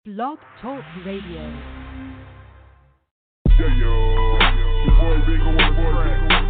Blog Talk Radio. Yeah, yo. Your boy Big on the track.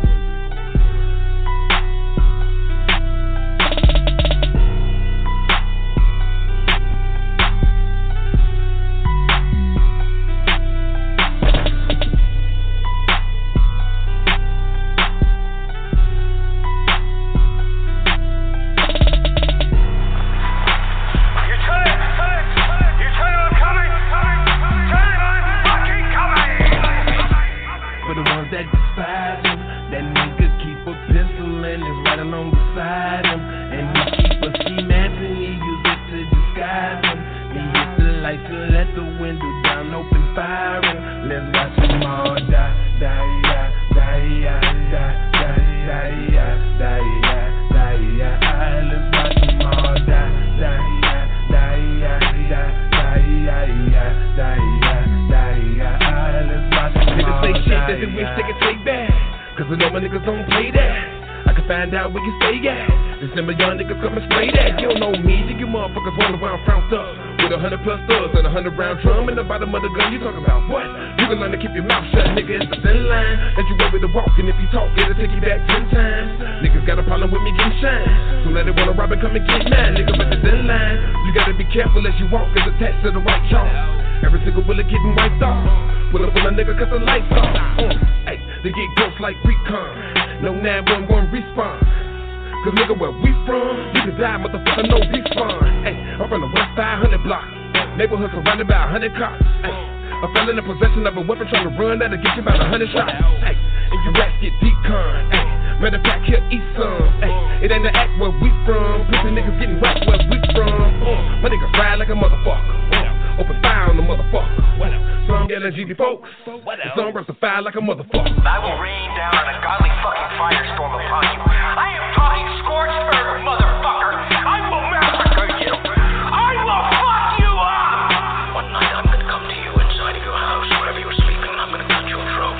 December young niggas coming straight at you. Don't know me, you motherfuckers rolling around frowned up with 100 plus thugs and 100 round drum in the bottom of the gun. You talking about what? You can learn to keep your mouth shut, nigga. It's the thin line that you able to walk, and if you talk, it'll take you back 10 times. Niggas got a problem with me getting shine, so let it wanna rob and come and get mine, nigga. But the thin line, you gotta be careful as you walk, it's attached to the right chalk. Every single bullet getting wiped off. Pull up on a nigga 'cause the lights off. Hey, they get ghosts like recon. No 911 response. Cause nigga, where we from, you can die, motherfucker, no respawn. Ay, I'm from the West 500 block. Neighborhood surrounded by 100 cops. Ay, a felon in possession of a weapon trying to run that'll get you about 100 shots. Ay, and your rats get decon. Ay, matter of fact, here eat some. Ay, it ain't the act where we from. Pussy niggas getting whacked where we from. My niggas ride like a motherfucker. Open fire on the motherfucker. Some yelling GD folks. Some rest the fire like a motherfucker. I will rain down an ungodly fucking firestorm upon you. I am talking scorched earth, motherfucker. I will massacre you. I will fuck you up. One night I'm gonna come to you inside of your house, wherever you're sleeping, and I'm gonna cut your throat.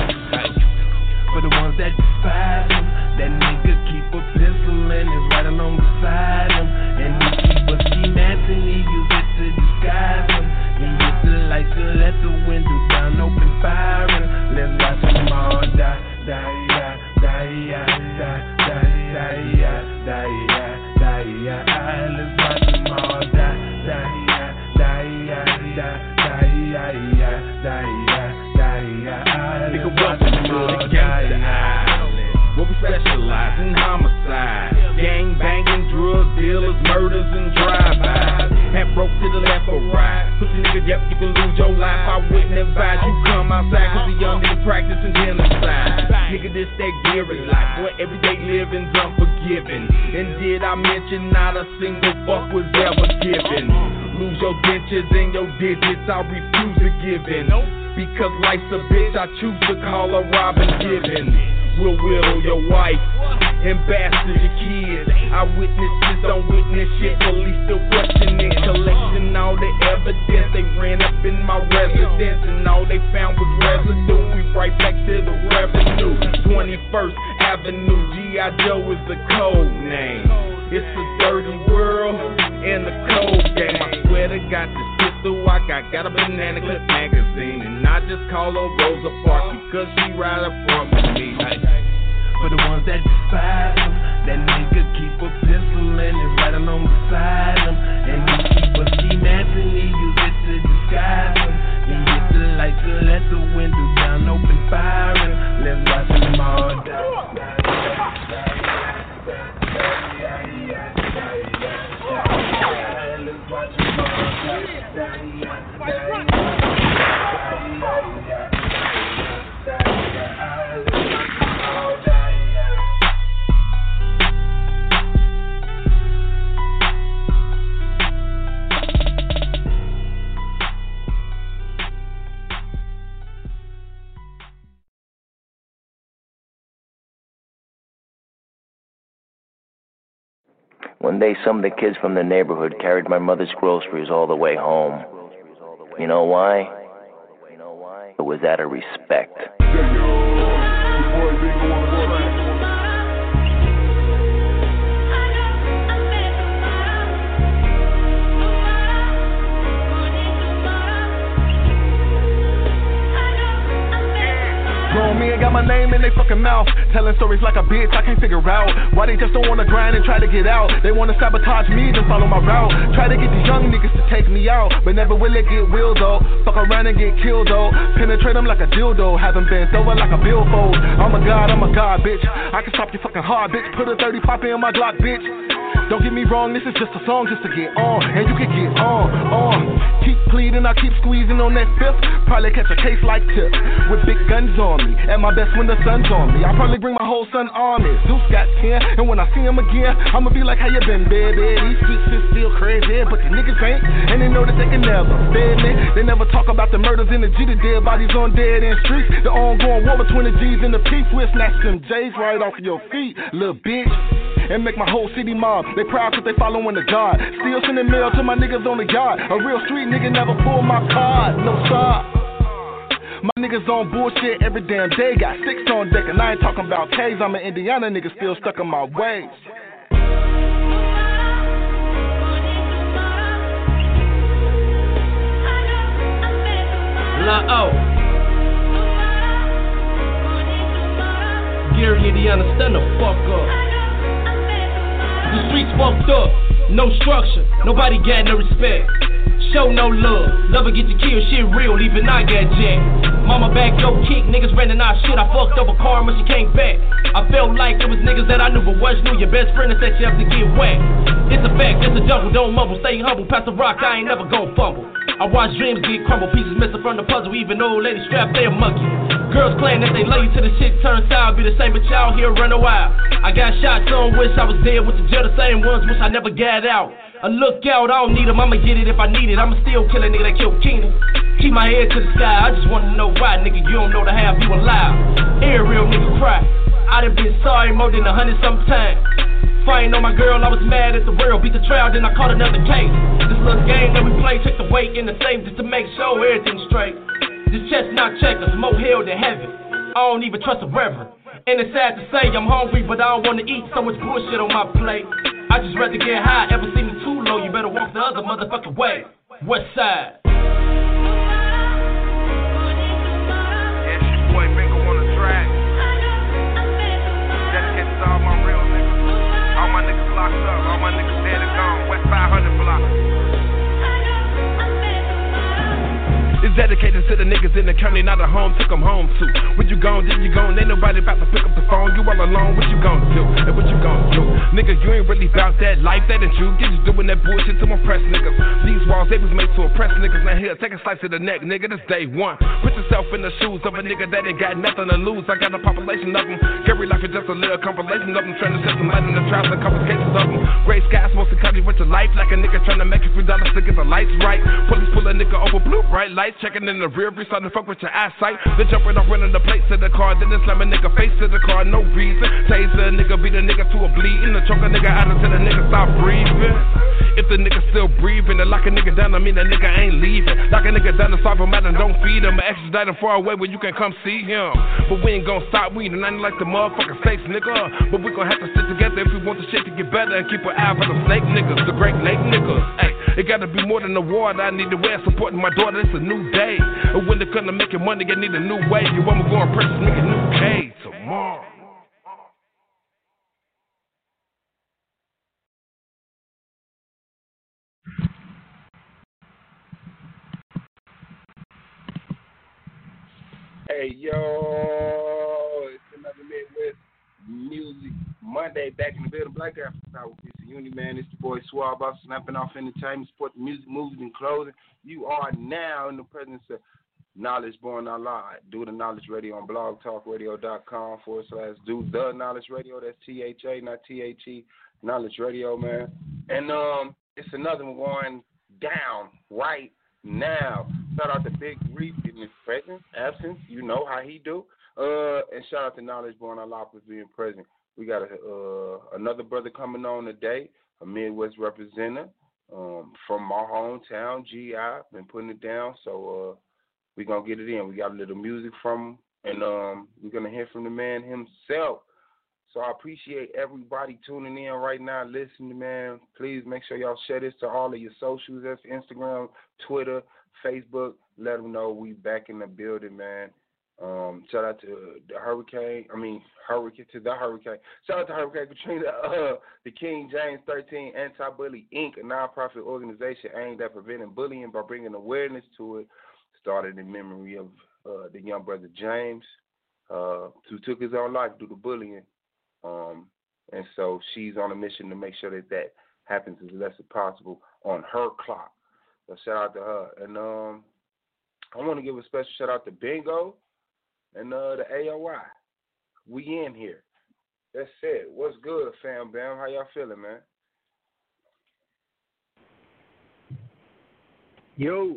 For the ones that despise him, that nigga keep a pistol and is right along beside him. And he keep a ski mask and he use it to disguise him. He hit the lights to let the window down, open firing. Let's watch them all die, die, die, die, die, die, die, die, die, die, die. Let's watch them all die, die, die, die, die, die, die. Nigga, welcome to the gangsta island, where we specialize in homicide, gang banging, drug dealers, murders, and drive-bys. Hat broke to the left or right. Pussy nigga, yep, you can lose your life. I wouldn't advise you come outside, cause the young nigga practicing genocide. Nigga, this that Gary life, where everyday living's unforgiving. And did I mention not a single fuck was ever given? Lose your dentures and your digits, I refuse to give in. Because life's a bitch, I choose to call her Robin Gibbons. Will Whittle, your wife, and bastard your kids. Eyewitnesses don't witness shit, police still questioning. Collecting all the evidence, they ran up in my residence, and all they found was residue. We right back to the revenue. 21st Avenue, G.I. Joe is the code name. It's a dirty world and a cold game. I swear to God, this pistol I got a banana clip magazine, and I just call her Rosa Parks because she right up front with me. For the ones that despise him, that nigga keep a pistol and is right along beside him. And he keep a ski mask and he use it to disguise him. He hit the lights to let the window down, open firing. Let's watch them all die. Let's watch them all die. One day, some of the kids from the neighborhood carried my mother's groceries all the way home. You know why? It was out of respect. on me and got my name in they fucking mouth. Telling stories like a bitch, I can't figure out why they just don't wanna grind and try to get out. They wanna sabotage me, then follow my route. Try to get these young niggas to take me out, but never will it get real though. Fuck around and get killed though. Penetrate them like a dildo, have them bent over like a billfold. I'm a god, bitch. I can stop you fucking hard, bitch. Put a 30 pop in my Glock, bitch. Don't get me wrong, this is just a song just to get on, and you can get on. Keep pleading, I keep squeezing on that fifth. Probably catch a case like Tip with big guns on me. At my best when the sun's on me. I probably bring my whole son army. Zeus got 10, and when I see him again, I'ma be like, how you been, baby? These streets is still crazy, but the niggas ain't, and they know that they can never fed me. They never talk about the murders in the G, the dead bodies on dead end streets. The ongoing war between the G's and the P's. We'll snatch them J's right off of your feet, little bitch. And make my whole city mob. They proud cause they following the God. Still sending mail to my niggas on the yard. A real street nigga never pull my card. No stop. My niggas on bullshit every damn day. Got six on deck and I ain't talking about K's. I'm an Indiana nigga still stuck in my ways. Gary, Indiana, stand the fuck up. The streets fucked up, no structure, nobody got no respect. Show no love, love get you killed, shit real, even I got jacked. Mama back yo kick, niggas ran our shit, I fucked up a car when she came back. I felt like it was niggas that I knew, but once knew your best friend that set you up to get whacked. It's a fact, it's a jungle, don't mumble, stay humble, pass the rock, I ain't never gon' fumble. I watch dreams get crumbled, pieces missing from the puzzle, even old lady strapped, they a monkey. Girls claim that they love you till the shit turns sour, be the same, but y'all here run a while. I got shot, some wish I was dead, with the jail, the same ones, wish I never got out. A lookout, I don't need them, I'ma get it if I need it. I'ma still kill a nigga that killed Keenan. Keep my head to the sky, I just wanna know why, nigga, you don't know to have you alive. Every real nigga cry. I done been sorry more than 100 sometimes. Fighting on my girl, I was mad at the world, beat the trial, then I caught another case. This little game that we play, take the weight in the same just to make sure everything's straight. This chest not checkers, more hell than heaven. I don't even trust a reverend. And it's sad to say I'm hungry, but I don't wanna eat, so much bullshit on my plate. I just rather get high, ever see me too low, you better walk the other motherfucking way. West side. Yeah, it's your boy Bingo on the track. Dedicated to all my real niggas. All my niggas locked up, all my niggas dead and gone. West 500 block. It's dedicated to the niggas in the county, not a home, took them home to. When you gone, then you gone, ain't nobody about to pick up the phone. You all alone, what you gon' do? And what you gon' do? Nigga, you ain't really about that life, that ain't you. You just doing that bullshit to impress niggas. These walls, they was made to impress niggas. Now here, take a slice of the neck, nigga, this day one. Put yourself in the shoes of a nigga that ain't got nothing to lose. I got a population of them. Every life is just a little compilation of them. Trying to set some light in the trials and complications of them. Gray skies supposed to cut you with your life. Like a nigga trying to make $3 to get the lights right. Police pull a nigga over blue bright lights. Checking in the rear view, starting to fuck with your eyesight. Then jumping off, running the plates to the car. Then they slam a nigga face to the car, no reason. Taser a nigga, beat a nigga to a bleeding. The choke a nigga out until the nigga stop breathing. If the nigga still breathing, then lock a nigga down, I mean that nigga ain't leaving. Lock a nigga down to solve him out and don't feed him. Extradite him far away where you can come see him. But we ain't gon' stop, we ain't nothing like the motherfucking snakes, nigga. But we gon' have to stick together if we want the shit to get better and keep an eye for the snake niggas, the Great Lake niggas. Ay, it gotta be more than the war that I need to wear. Supporting my daughter, it's a new day. And when they come to making money, I need a new way. You want me going purchase, make a new K tomorrow. Hey, yo, it's another Midwest Music Monday back in the building. Black Africa Power with Uni, man. It's the boy Swab off Snapping Off Entertainment, support the music, movies, and clothing. You are now in the presence of Knowledge Born Allah. Do the Knowledge Radio on blogtalkradio.com/do the Knowledge Radio. That's THA, not THE. Knowledge Radio, man. And it's another one down right now. Shout out to Big Reef in his presence, absence. You know how he do. And shout out to Knowledge Born Allah for being present. We got another brother coming on today, a Midwest representative from my hometown, GI. Been putting it down, so we're going to get it in. We got a little music from him, and we're going to hear from the man himself. So I appreciate everybody tuning in right now, listening, man. Please make sure y'all share this to all of your socials. That's Instagram, Twitter, Facebook. Let them know we back in the building, man. Shout out to the Hurricane. Shout out to Hurricane Katrina. The King James 13 Anti-Bully Inc., a nonprofit organization aimed at preventing bullying by bringing awareness to it. Started in memory of the young brother James, who took his own life due to bullying. And so she's on a mission to make sure that happens as less as possible on her clock. So shout out to her. And I want to give a special shout out to Bingo and the AOI. We in here. That's it. What's good, fam, Bam? How y'all feeling, man? Yo.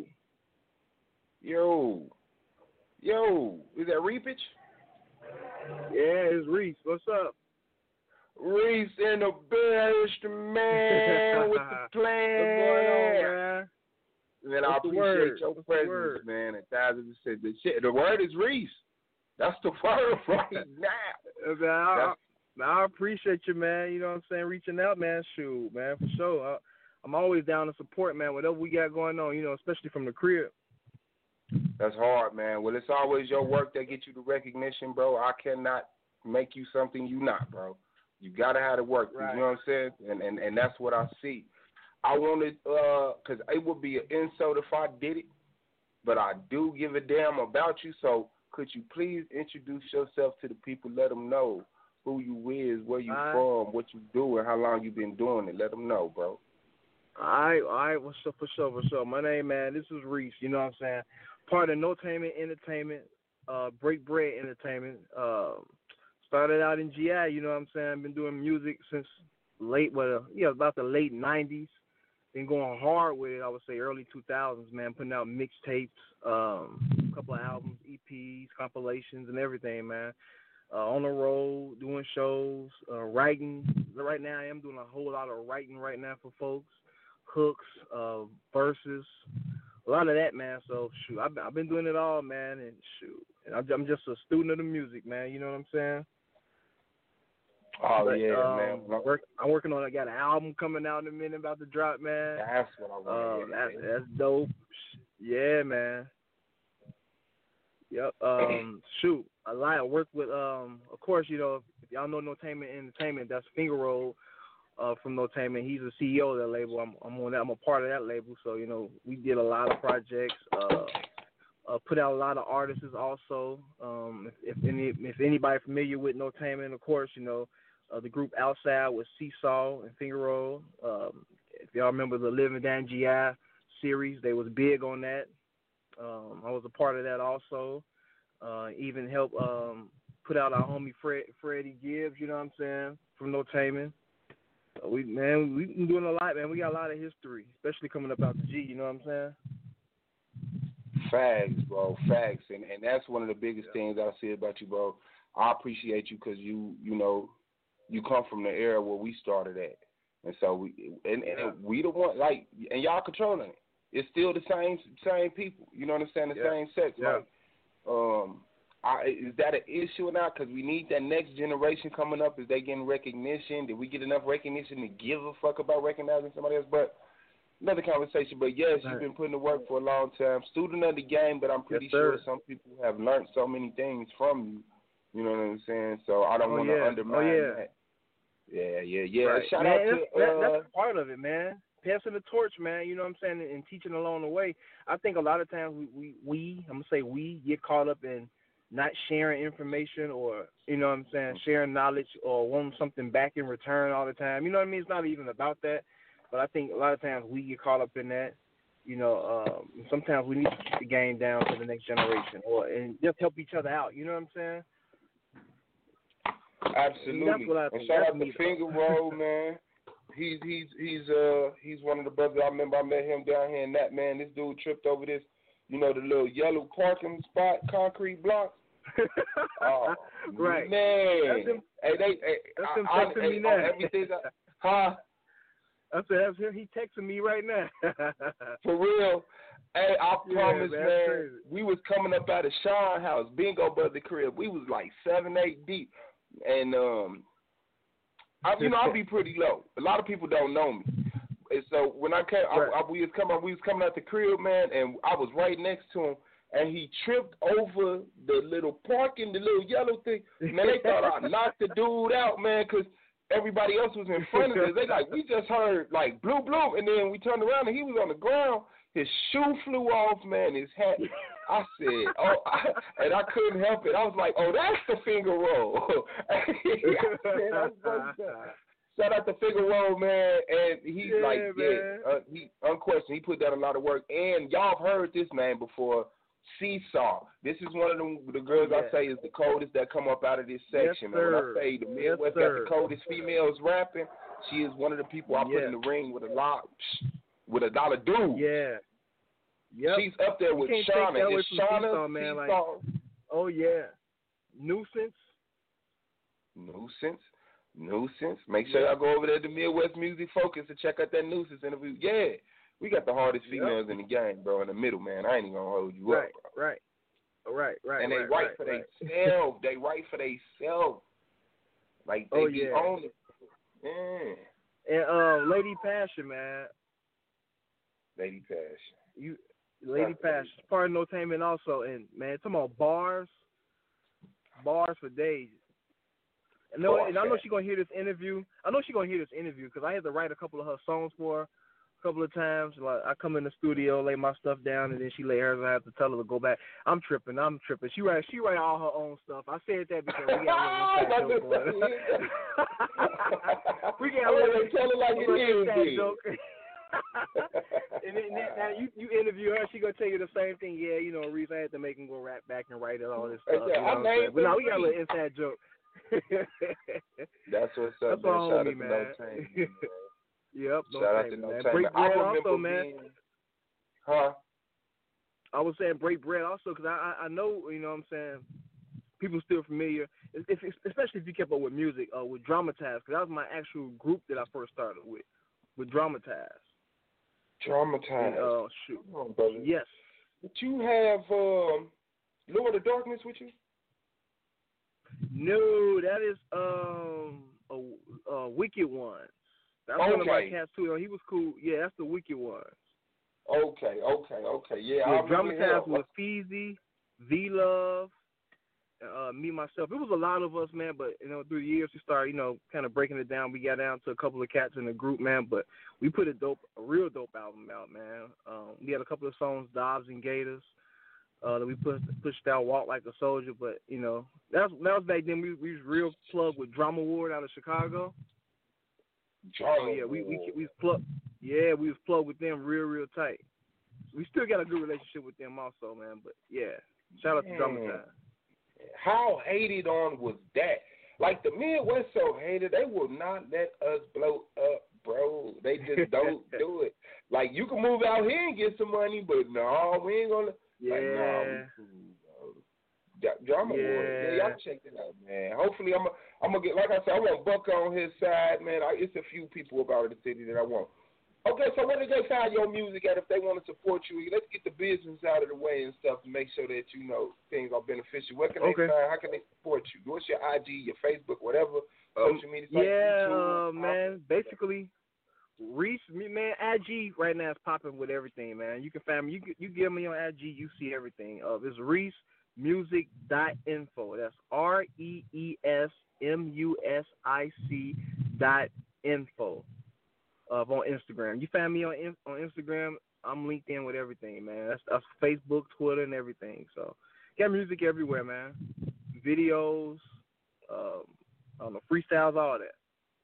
Is that Reepage? Yeah, it's Reese. What's up? Reese in the building, man, with the plan. What's going on, man? Man, I appreciate your presence, man. 1,000%. The word is Reese. That's the word right now. I appreciate you, man. You know what I'm saying? Reaching out, man. Shoot, man, for sure. I'm always down to support, man, whatever we got going on, you know, especially from the crib. That's hard, man. Well, it's always your work that gets you the recognition, bro. I cannot make you something you not, bro. You got to have the work. Right. You know what I'm saying? And that's what I see. I wanted, because it would be an insult if I did it, but I do give a damn about you. So could you please introduce yourself to the people? Let them know who you is, where you from, what you do, and how long you been doing it. Let them know, bro. All right. What's up, for sure. My name, man, this is Reese. You know what I'm saying? Part of Notainment Entertainment, Break Bread Entertainment. Started out in GI, you know what I'm saying? Been doing music since about the late 90s. Been going hard with it, I would say early 2000s, man, putting out mixtapes, a couple of albums, EPs, compilations, and everything, man. On the road, doing shows, writing. Right now, I am doing a whole lot of writing right now for folks, hooks, verses, a lot of that, man. So, shoot, I've been doing it all, man, and shoot. And I'm just a student of the music, man, you know what I'm saying? Oh, man. I'm working on it. I got an album coming out in a minute about to drop, man. That's what I want to hear. That's dope. Yeah, man. Yep. Shoot. I work with, of course, you know, if y'all know Notainment Entertainment, that's Finger Roll from Notainment. He's the CEO of that label. I'm on that. I'm a part of that label. So, you know, we did a lot of projects, put out a lot of artists also. If anybody familiar with Notainment, of course, you know, the group Outside with Seesaw and Finger Roll. If y'all remember the Living Down GI series, they was big on that. I was a part of that also. Even helped put out our homie Freddie Gibbs, you know what I'm saying, from Notainment. We've been doing a lot, man. We got a lot of history, especially coming up out the G, you know what I'm saying? Facts, bro. Facts. And that's one of the biggest things I see about you, bro. I appreciate you because you know, you come from the era where we started at. And so we the one, like, and y'all controlling it. It's still the same people. You know what I'm saying? The same sex. Yeah. Like, is that an issue or not? Because we need that next generation coming up. Is they getting recognition? Did we get enough recognition to give a fuck about recognizing somebody else? But another conversation. But yes, you've been putting to work for a long time. Student of the game, but I'm pretty sure some people have learned so many things from you. You know what I'm saying? So I don't want to undermine that. Yeah. Right. Shout out to that's part of it, man. Passing the torch, man. You know what I'm saying, and teaching along the way. I think a lot of times we I'm gonna say we get caught up in not sharing information or, you know what I'm saying, sharing knowledge or wanting something back in return all the time. You know what I mean? It's not even about that. But I think a lot of times we get caught up in that. You know, sometimes we need to keep the game down to the next generation and just help each other out. You know what I'm saying? Absolutely. And shout out to Finger Roll, man. He's one of the brothers. I remember I met him down here in that, man. This dude tripped over this, you know, the little yellow parking spot, concrete block. Oh, right. Man. That's him texting me now. Huh? I said, that's him. He texting me right now. For real. Hey, I promise, man. Crazy. We was coming up out of Sean house, Bingo brother crib. We was like 7-8 deep. And, I'll be pretty low. A lot of people don't know me. And so when I came, we was coming out the crib, man, and I was right next to him. and he tripped over the little parking, the little yellow thing. Man, they thought I knocked the dude out, man, because everybody else was in front of us. They like, we just heard like bloop bloop, and then we turned around and he was on the ground. His shoe flew off, man. His hat. I said, and I couldn't help it. I was like, oh, that's the finger roll. Shout out to Finger Roll, man, and he's he unquestioned. He put down a lot of work, and y'all have heard this name before, Seesaw. This is one of the girls I say is the coldest that come up out of this section. Yes, and when I say the Midwest got the coldest females rapping, she is one of the people I put in the ring with a dollar dude. Yeah. Yep. She's up there with Shauna. Is Shauna man, Seesaw? Oh yeah. Nuisance. Make sure y'all go over there to Midwest Music Focus and check out that Nuisance interview. Yeah, we got the hardest females in the game, bro, in the middle, man. I ain't even gonna hold you up, bro. Right. And they write for themselves. They write for themselves. Like, they be on it. Yeah. And Lady Passion, man. Lady Passion. Lady Passion. Part of Notainment also. And, man, talking about bars for days. And I know she's going to hear this interview. Because I had to write a couple of her songs for her a couple of times. Like, I come in the studio, lay my stuff down, and then she lay hers, and I have to tell her to go back. I'm tripping. She write all her own stuff. I said that because we got a little inside joke going. We got a little inside joke. And then now you interview her, she gonna tell you the same thing. Yeah, you know, Reese, I had to make him go rap back and write it, all this stuff. But now we got a little inside joke. That's what's up. That's all man. man. Yep. Shout out to No Tamer. Break bread also, man. Huh? I was saying break bread also because I know, you know what I'm saying, people still familiar, especially if you kept up with music, with Dramatize, because that was my actual group that I first started with Dramatize. Dramatize. Shoot. Come on, brother. Yes. Did you have Lord of Darkness with you? No, that is a Wicked One. That's one of my cats too. He was cool. Yeah, that's the Wicked Ones. Okay. Yeah, Dramatize with Feezy, V-Love, me, myself. It was a lot of us, man, but, you know, through the years we started, you know, kind of breaking it down. We got down to a couple of cats in the group, man, but we put a real dope album out, man. We had a couple of songs, Dobbs and Gators, that we pushed out, Walk Like a Soldier, but, you know, that was back then. We was real plugged with Drama Ward out of Chicago. We was plugged. Yeah, we was plugged with them real tight. We still got a good relationship with them also, man. But yeah, shout out to Dramatize. How hated on was that? Like, the Midwest so hated, they will not let us blow up, bro. They just don't do it. Like, you can move out here and get some money, but no, we ain't gonna. Yeah. Like, no, Drama War. Yeah, y'all check it out, man. Hopefully, I'm gonna get, like I said, I want Buck on his side, man. It's a few people about the city that I want. Okay, so where do they find your music at if they want to support you? Let's get the business out of the way and stuff to make sure that, you know, things are beneficial. Where can they find? How can they support you? What's your IG, your Facebook, whatever social media site? Yeah, man. Basically, Reese, man, IG right now is popping with everything, man. You can find me. You get me on IG, you see everything. It's ReeseMusic.info. That's ReesMusic.info. On Instagram. You find me on Instagram, I'm linked in with everything, man. That's Facebook, Twitter, and everything. So, got music everywhere, man. Videos, freestyles, all that.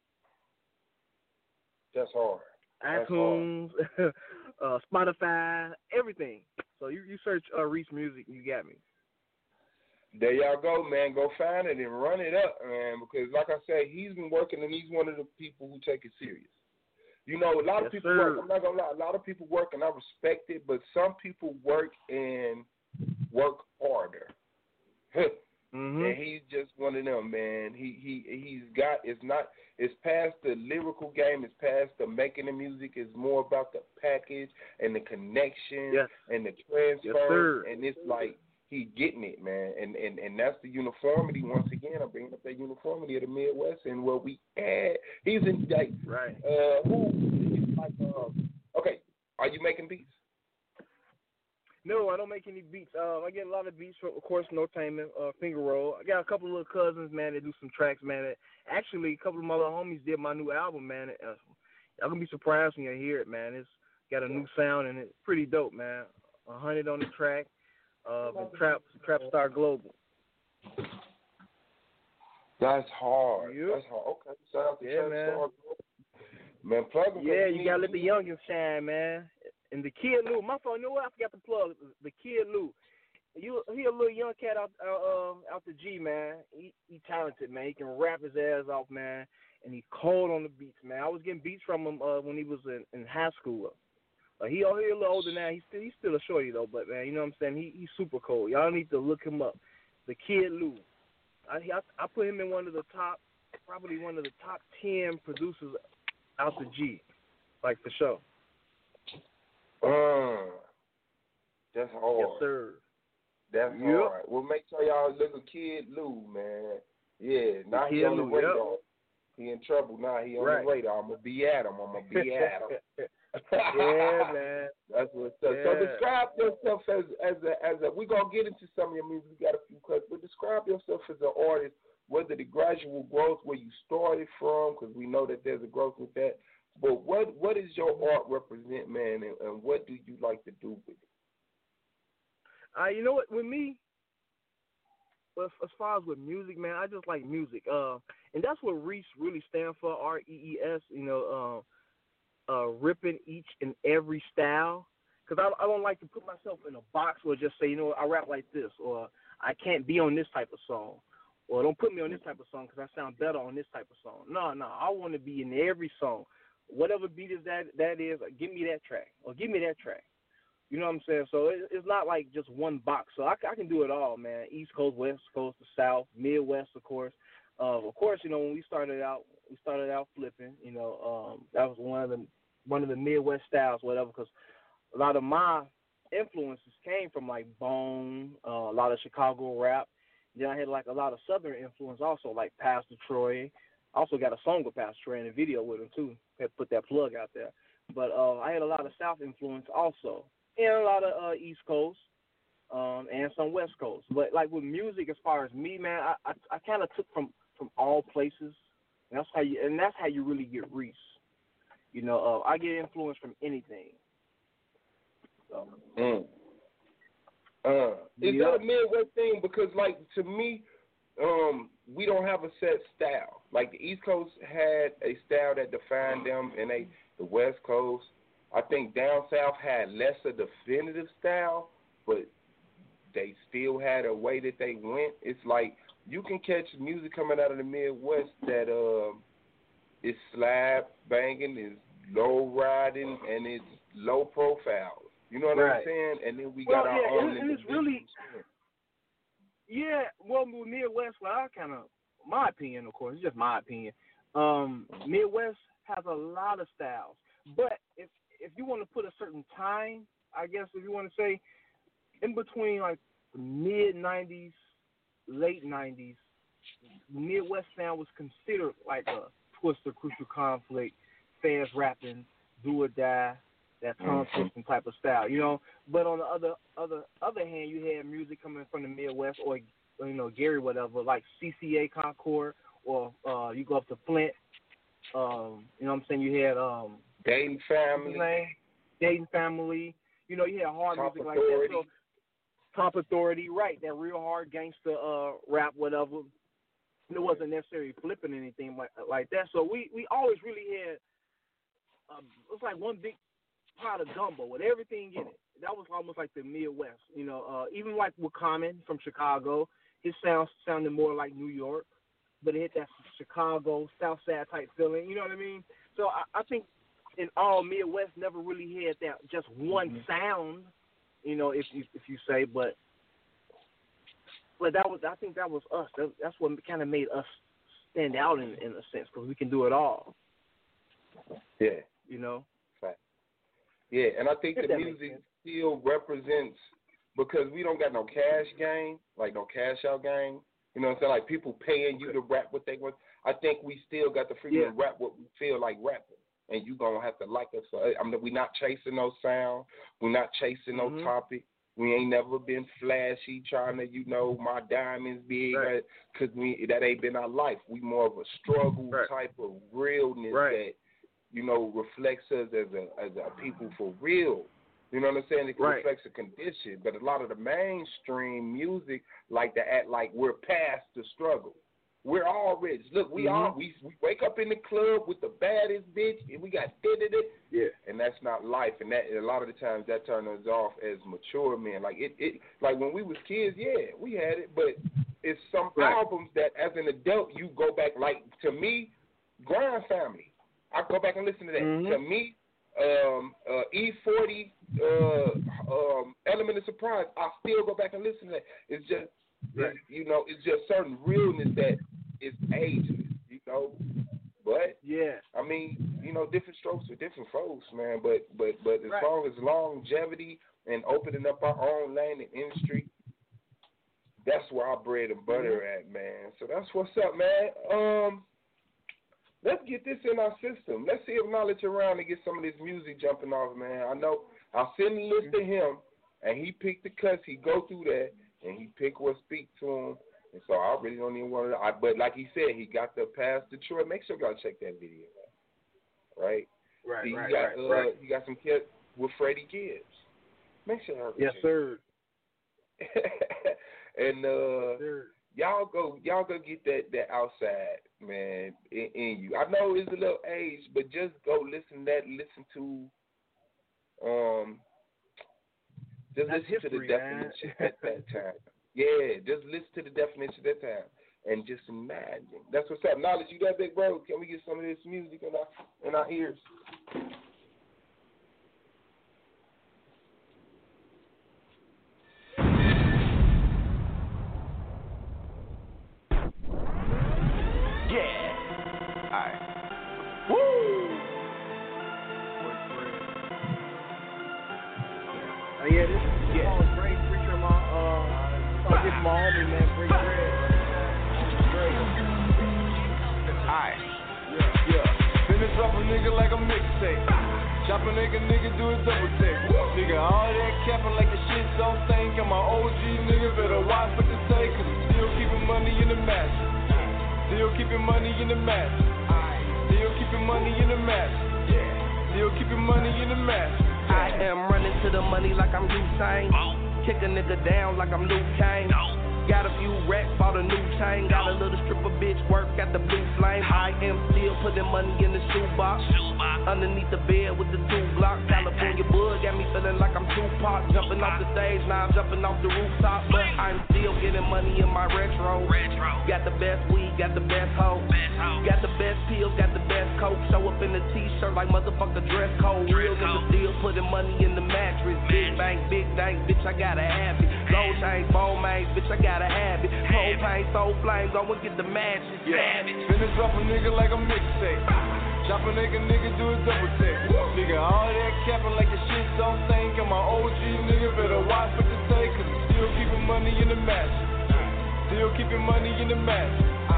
That's hard. iTunes, Spotify, everything. So you search Reese Music, you got me. There y'all go, man. Go find it and run it up, man. Because, like I said, he's been working, and he's one of the people who take it serious. You know, a lot of people work. I'm not going to lie. A lot of people work, and I respect it, but some people work and work harder. And he's just one of them, man. He's got, it's past the lyrical game. It's past the making the music. It's more about the package and the connection and the transfer. And it's like, he getting it, man, and that's the uniformity. Once again, I'm bringing up that uniformity of the Midwest and what we had. He's in like, okay. Are you making beats? No, I don't make any beats. I get a lot of beats from, of course, Notainment, Finger Roll. I got a couple of little cousins, man, that do some tracks, man. That actually, a couple of my little homies did my new album, man. Y'all gonna be surprised when you hear it, man. It's got a new sound and it's pretty dope, man. 100 on the track. Trap Star Global. That's hard. Yep. That's hard. Okay, shout out to Trap man. Star Global. Man, plug him. Yeah, you gotta let the youngins shine, man. And the Kid Lou, my phone. You know what? I forgot to plug the Kid Lou. He a little young cat out the G, man. He talented, man. He can rap his ass off, man. And he cold on the beats, man. I was getting beats from him when he was in high school. He a little older now. He's still a shorty though, but man, you know what I'm saying? He's super cold. Y'all need to look him up. The Kid Lou. I put him in probably one of the top 10 producers out the G, like for sure. That's hard. Yes, sir. That's hard. Well, make sure y'all look at Kid Lou, man. Yeah, now he on the radar. He in trouble now. He on the radar. I'm gonna be at him. Yeah, man. That's what's up. Yeah. So describe yourself as a. We're gonna get into some of your music. We got a few questions, but describe yourself as an artist. Whether the gradual growth where you started from, because we know that there's a growth with that. But what does your art represent, man, and what do you like to do with it? You know what? With me, as far as with music, man, I just like music. And that's what Reese really stands for, REES. You know, ripping each and every style. Because I don't like to put myself in a box or just say, you know, I rap like this, or I can't be on this type of song. Or don't put me on this type of song because I sound better on this type of song. No, I want to be in every song. Whatever beat is that is, give me that track or give me that track. You know what I'm saying? So it's not like just one box. So I can do it all, man. East Coast, West Coast, the South, Midwest, of course. Of course, you know, when we started out flipping. You know, that was one of the Midwest styles, whatever. Because a lot of my influences came from like Bone, a lot of Chicago rap. Then I had like a lot of Southern influence also, like Pastor Troy. I also got a song with Pastor Troy and a video with him too. Had to put that plug out there. But I had a lot of South influence also, and a lot of East Coast, and some West Coast. But like with music, as far as me, man, I kind of took from all places. And that's how you really get Reese. You know, I get influence from anything. So. Is that a Midwest thing? Because, like, to me, we don't have a set style. Like, the East Coast had a style that defined them, and the West Coast, I think down South had less a definitive style, but they still had a way that they went. It's like you can catch music coming out of the Midwest that is slap banging, is low riding, and it's low profile. You know what I'm saying? And then we got our own. And it's really, well, with Midwest, my opinion, of course, it's just my opinion. Midwest has a lot of styles, but if you want to put a certain time, I guess if you want to say, in between like mid '90s, late '90s, Midwest sound was considered like a Twister, Crucial Conflict, fast rapping, do or die. That tongue twisting type of style, you know. But on the other hand, you had music coming from the Midwest, or you know, Gary, whatever, like CCA Concord, or you go up to Flint. You know what I'm saying? You had Dayton Family. You know, you had hard Top music Authority. like that. So, Top Authority, right? That real hard gangster rap, whatever. It wasn't necessarily flipping anything like that. So we always really had. It's like one big pot of gumbo with everything in it. That was almost like the Midwest, you know. Even like with Common from Chicago, his sound sounded more like New York, but it hit that Chicago South Side type feeling. You know what I mean? So I think in all Midwest never really had that just one sound, you know, if you say, but I think that was us. That's what kind of made us stand out in a sense, because we can do it all. Yeah. You know. Yeah, and I think the music still represents, because we don't got no cash game, like no cash out game. You know what I'm saying? Like people paying you to rap what they want. I think we still got the freedom to rap what we feel like rapping. And you going to have to like us. I mean, we're not chasing no sound. We're not chasing no topic. We ain't never been flashy, trying to, my diamonds big, because that ain't been our life. We more of a struggle type of realness that, reflects us as a people for real. You know what I'm saying? It reflects a condition. But a lot of the mainstream music like to act like we're past the struggle. We're all rich. Look, we wake up in the club with the baddest bitch, and we got it. Yeah. And that's not life. And that a lot of the times that turns us off as mature men. Like like when we was kids, we had it, but it's some albums that as an adult you go back. Like to me, Grind Family, I go back and listen to that. To me, E40, Element of Surprise, I still go back and listen to that. It's just. It's just certain realness that is ageless, But I mean, different strokes for different folks, man. But as long as longevity and opening up our own lane and industry, that's where our bread and butter at, man. So that's what's up, man. Let's get this in our system. Let's see if Knowledge around and get some of this music jumping off, man. I know I'll send a list to him, and he picked the cuts. He go through that. And he pick what speak to him. And so I really don't even want to. But like he said, he got the Past Detroit. Make sure y'all check that video out. Right? Right. He got some kids with Freddie Gibbs. Make sure y'all Yes, sir. And y'all go get that outside, man, in you. I know it's a little age, but just go listen to just That's listen history, to the definition at that time. Yeah, just listen to the definition at that time and just imagine. That's what's up. Knowledge, you that big bro? Can we get some of this music in our ears? Yeah. All right. Woo. Yeah, this is great preacher, my homie, man, Break Bread. Alright. Yeah. Finish up a nigga like a mixtape. Chop a nigga do a double take. Nigga, all that capping like the shit don't think. I'm my OG nigga, better watch what you say, cause I'm still keeping money in the match. Still keeping money in the match. Still keeping money in the match. Still keeping money in the match. I am running to the money like I'm Usain. Kick a nigga down like I'm Luke Kane. Got a few racks, bought a new chain. Got a little stripper bitch work, got the blue flame. I am still putting money in the shoebox. Underneath the bed with the 2 Glock. California bud got me feeling like I'm Tupac. Jumping off the stage, now I'm jumping off the rooftop. But I'm still getting money in my retro. Got the best weed, got the best hoe. Got the best pills, got the best coke. Show up in the t-shirt like motherfucker dress code. Real nigga still putting money in the mattress. Big bank, bitch, I gotta have it. Gold chains, bone mains, bitch, I gotta have it. Propane, soul flames, I'ma get the matches. Finish up a nigga like a mixtape. Chop a nigga do a double take. Nigga, all that capping like the shit don't think. I'm my OG nigga, better watch what you say, cause I'm still keeping money in the match. Still keeping money in the match.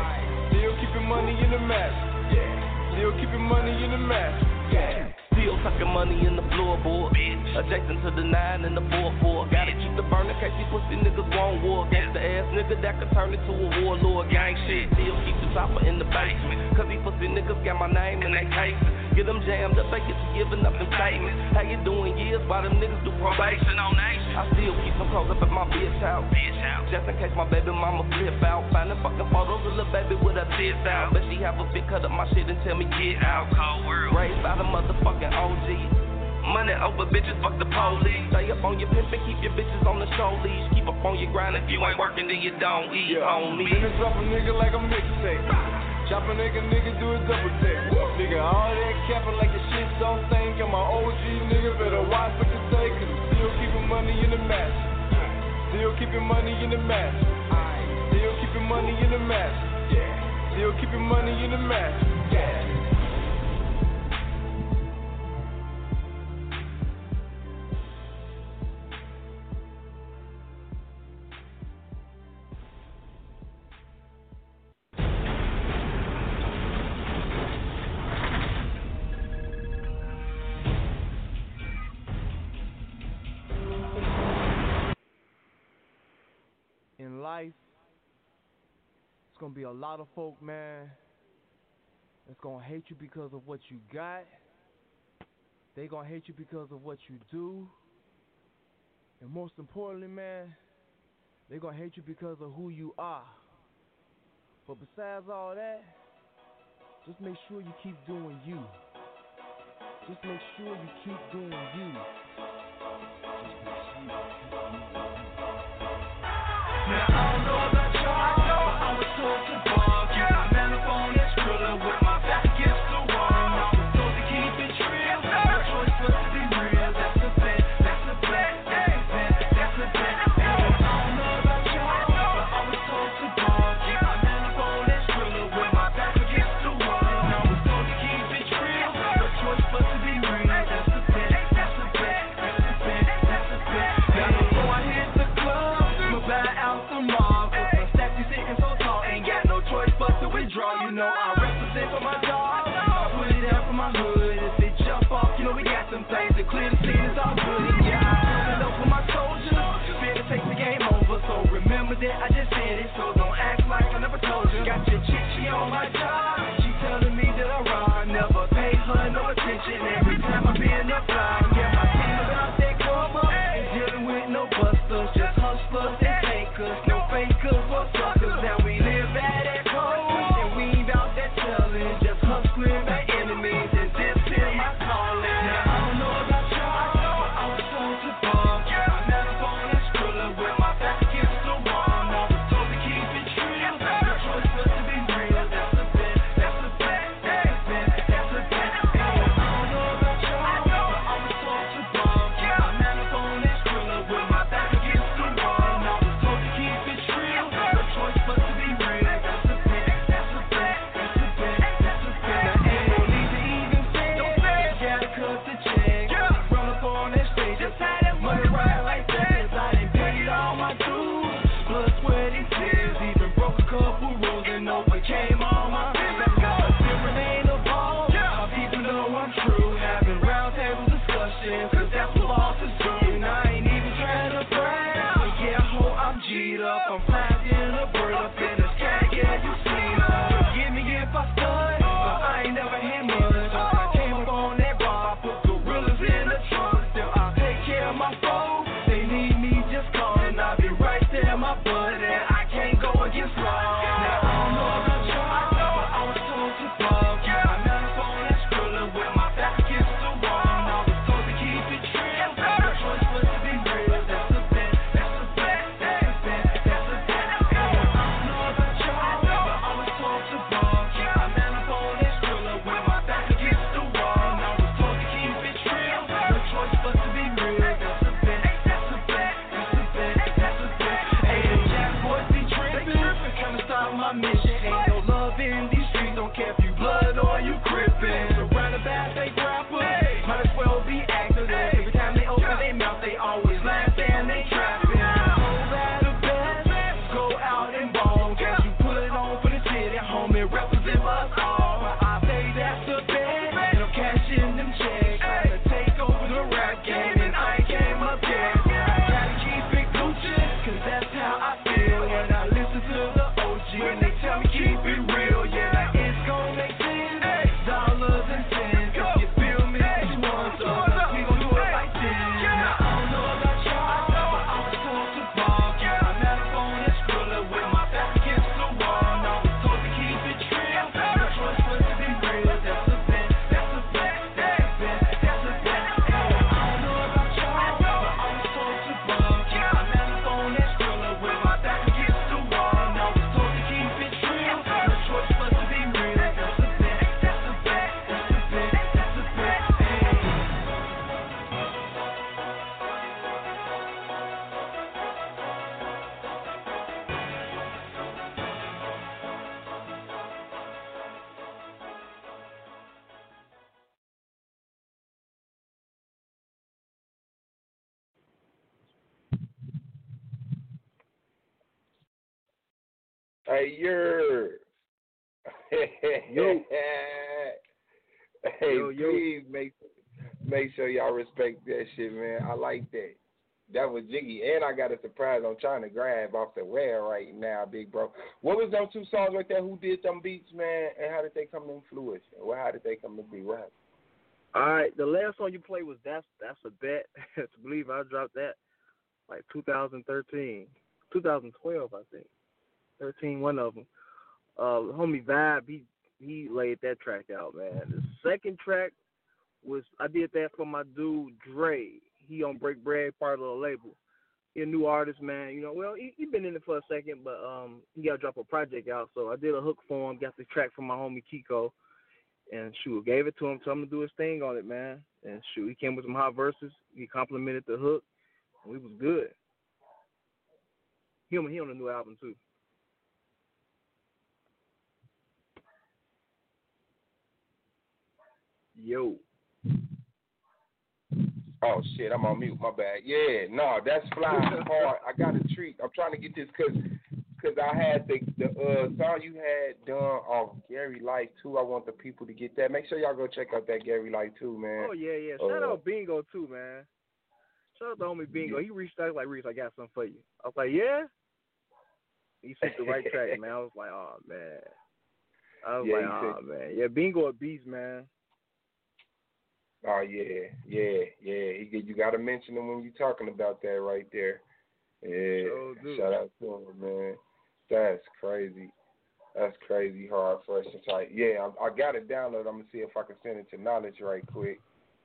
Still keeping money in the match. Still keeping money in the match. Still tucking money in the floorboard. Adjacent to the 9 and the 4-4. Gotta keep the burner case these pussy niggas won't war. Gangsta ass nigga that could turn into a warlord. Gang shit. Still keep the chopper in the basement. Cause these pussy niggas got my name in their cases. Get them jammed up, they get to giving up in statements. How you doing years while them niggas do probation on nation? I still keep some clothes up at my bitch house. Just in case my baby mama flip out. Finding fucking photos of little baby with her tits out. But she have a fit cut up my shit and tell me get out. Cold world. Raised by the motherfucking OG. Money over bitches, fuck the police. Stay up on your pimp and keep your bitches on the show leash. Keep up on your grind, if you ain't working then you don't eat on me. Finish up a nigga like a mixtape. Chop a nigga do a double take. Nigga, all that capping like the shit don't think. I'm my OG nigga, better watch what you say, cause I'm still keeping money in the match. Still keeping money in the match. Still keeping money in the match. Still keeping money in the match. in life, it's going to be a lot of folk, man, that's going to hate you because of what you got. They going to hate you because of what you do. And most importantly, man, they going to hate you because of who you are. But besides all that, just make sure you keep doing you. Just make sure you keep doing you. Now I don't know about y'all, but I was told to ball. Keep my man up on that thriller with my back against the wall. I was told to keep it real. No choice but to be real. That's a bet, that's a bet, that's a bet, that's a bet. I don't know about y'all, but I was told to ball. Keep my man up on that thriller with my back against the wall. I was told to keep it real. No choice but to be real. That's a bet, that's a bet, that's a bet, that's a bet. Now before I hit the club, I'ma buy out the mall. Cause my stack be sitting so tall, ain't got no choice but to withdraw. You know I represent for my dog. I put it out for my hood. If they jump off, you know we got some things to clear the scene. It's all good. And yeah, I put it up for my soldiers. Fear to take the game over. So remember that I just said it. So don't act like I never told you. Got your chick, she on my job. She telling me that I ride. Never pay her no attention. Every time I be in the fly. Yeah, my team about that come up. Ain't dealing with no busters. Just hustlers and takers. No fakers or suckers. Now we live at that code. And we ain't about that telling. Just hustling my enemies. And this is my calling. Now I don't know about y'all, but I was told to ball. My man up on that thriller with my back against the wall. And I was told to keep it real. No choice but to be real. That's a bet, that's a bet, that's a bet, that's a bet. I don't know about y'all, but I was told to ball. My man up on that thriller with my back against the wall. And I was told to keep it real. No choice but to be real. That's a bet, that's a bet, that's a bet, that's a bet. Now ain't no need to even say it. Gotta cut the check. Run up on that stage. Just had that money right like that. 'Cause I done paid all my dues. Blood, sweat, and tears. Even broke a couple rules and overcame all my fears. Got a different ain't a ball. My people know I'm true. Having round table discussions. 'Cause that's what bosses do. And I ain't even trying to brag. But yeah, ho, I'm G'd up. I'm flying a bird up in the sky. Yeah, you see it. Forgive me if I stun, but I ain't never had much. I came up on that bar, put gorillas in the trunk. Still, I take care of my foes. They need me, just call, and I'll be right there, my butt, and I can't go against law. Now I don't know about y'all, but I was told to ball. My man up on that thriller with my back against the wall. And I was told to keep it real. No choice but to be real. That's a bet, that's a bet, that's a bet, that's a bet. I don't know about y'all, but I was told to ball. My man up on that thriller with my back against the wall. And I was told to keep it real. No choice but to be real. That's a bet, that's a bet, that's a bet, that's a bet. Hey, them jack boys be trippin', come to stop my mission. Ain't no love in these streets, don't care if you blood or you crippin'. Surrounded by fake rappers, might as well be actors. Every time they open their mouth, they always laugh and they trappin'. So that the best, go out and ball. Guess you put it on for the city, homie, represent us all. I say that's the best, and I'm cashing them checks. Tryna take over the rap game, and I ain't came up yet. I gotta keep it Gucci, 'cause that's how I feel. And I listen to the OG, and they tell me keep it real. Yeah, like it's gon' make sense, dollars and cents. If you feel me, you want us, we gon' do it like this. Now I don't know about y'all, but I was told to ball. My man up on that thriller with my back against the wall. And I was told to keep it real. No choice but to be real. That's a bet, that's a bet, that's a bet, that's a bet. I don't know about y'all, but I was told to ball. My man up on that thriller with my back against the wall. And I was told to keep it real. No choice but to be real. That's a bet, that's a bet, that's a bet, that's a bet. Hey, Yo. Hey, Yo. please make sure y'all respect that shit, man. I like that. That was Jiggy, and I got a surprise I'm trying to grab off the web right now, big bro. What was those 2 songs right there? Who did them beats, man? And how did they come to fruition? Well, how did they come to be? What happened? All right, the last song you played was That's a Bet. To believe I dropped that like 2013, 2012, I think. 13, one of them. Homie Vibe, he laid that track out, man. The second track was, I did that for my dude Dre. He on Break Bread, part of the label. He a new artist, man. You know, well, he been in it for a second, but he got to drop a project out. So I did a hook for him, got the track from my homie Kiko, and shoot, gave it to him, told him to do his thing on it, man. And shoot, he came with some hot verses. He complimented the hook, and we was good. He on the new album too. Yo. Oh, shit, I'm on mute. My bad. Yeah, no, that's fly hard. I got a treat. I'm trying to get this because I had the song you had done off Gary Light, too. I want the people to get that. Make sure y'all go check out that Gary Light, too, man. Oh, yeah. Shout out Bingo, too, man. Shout out to homie Bingo. He reached out like, Reese, I got something for you. I was like, yeah? He sent the right track, man. I was like, oh, man. Yeah, Bingo a beast, man. Oh, yeah. You got to mention him when you're talking about that right there. Yeah, shout out to him, man. That's crazy. That's crazy hard, fresh and tight. Yeah, I got it downloaded. I'm going to see if I can send it to Knowledge right quick.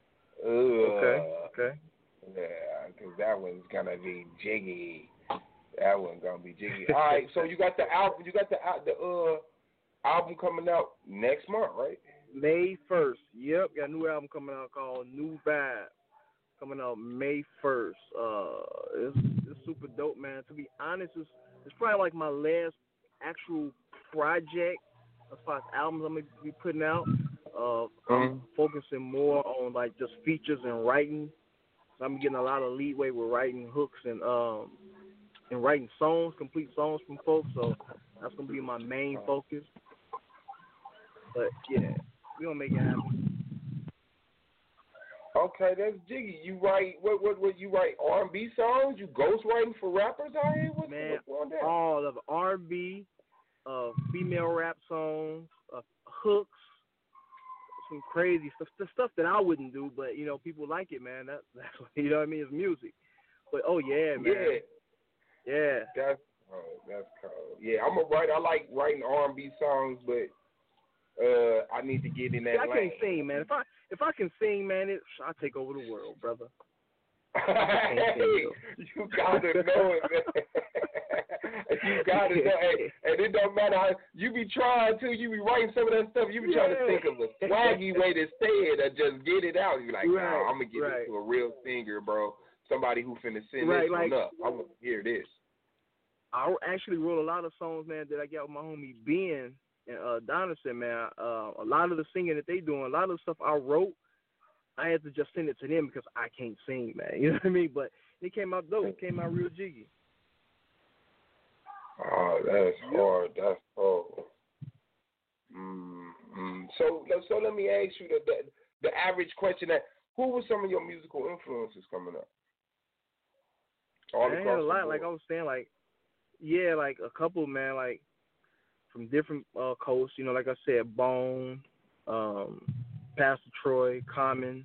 Okay. Yeah, because that one's going to be jiggy. That one's going to be jiggy. All right, so you got the album. You got the album coming out next month, right? May 1st. Yep, got a new album coming out called New Vibe. Coming out May 1st. It's super dope, man. To be honest, it's probably like my last actual project as far as albums I'm going to be putting out. I'm focusing more on like just features and writing. So I'm getting a lot of leeway with writing hooks and writing songs, complete songs from folks. So that's going to be my main focus. But yeah, we gonna make it happen. Okay, that's jiggy. You write what you write R&B songs? You ghost writing for rappers out here? What's going on? All of R&B, female rap songs, hooks, some crazy stuff. The stuff that I wouldn't do, but you know, people like it, man. That's you know what I mean. It's music. But oh yeah, man. Yeah. That's cold. Yeah, I'm a writer. I like writing R&B songs, but I need to get in that lane. I can't sing, man. If I can sing, man, I'll take over the world, brother. Hey, you gotta know it, man. You gotta know. Hey, and it don't matter how you be trying to. You be writing some of that stuff. You be trying to think of a swaggy way to say it or just get it out. You be like, no, I'm gonna get it to a real singer, bro. Somebody who finna send this one up. I want to hear this. I actually wrote a lot of songs, man, that I got with my homie Ben and Donaldson, man. A lot of the singing that they doing, a lot of the stuff I wrote, I had to just send it to them because I can't sing, man. You know what I mean? But it came out dope. It came out real jiggy. Oh, that's hard. That's hard. So let me ask you the average question: who were some of your musical influences coming up? All across a lot. Like I was saying, like a couple, man, like from different coasts. You know, like I said, Bone, Pastor Troy, Common,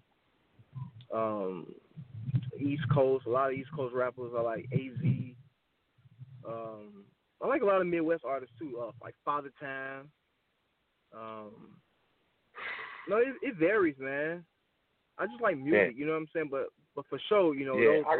East Coast. A lot of East Coast rappers are like AZ. I like a lot of Midwest artists too, like Father Time. No, it varies, man. I just like music, you know what I'm saying? But for sure, you know.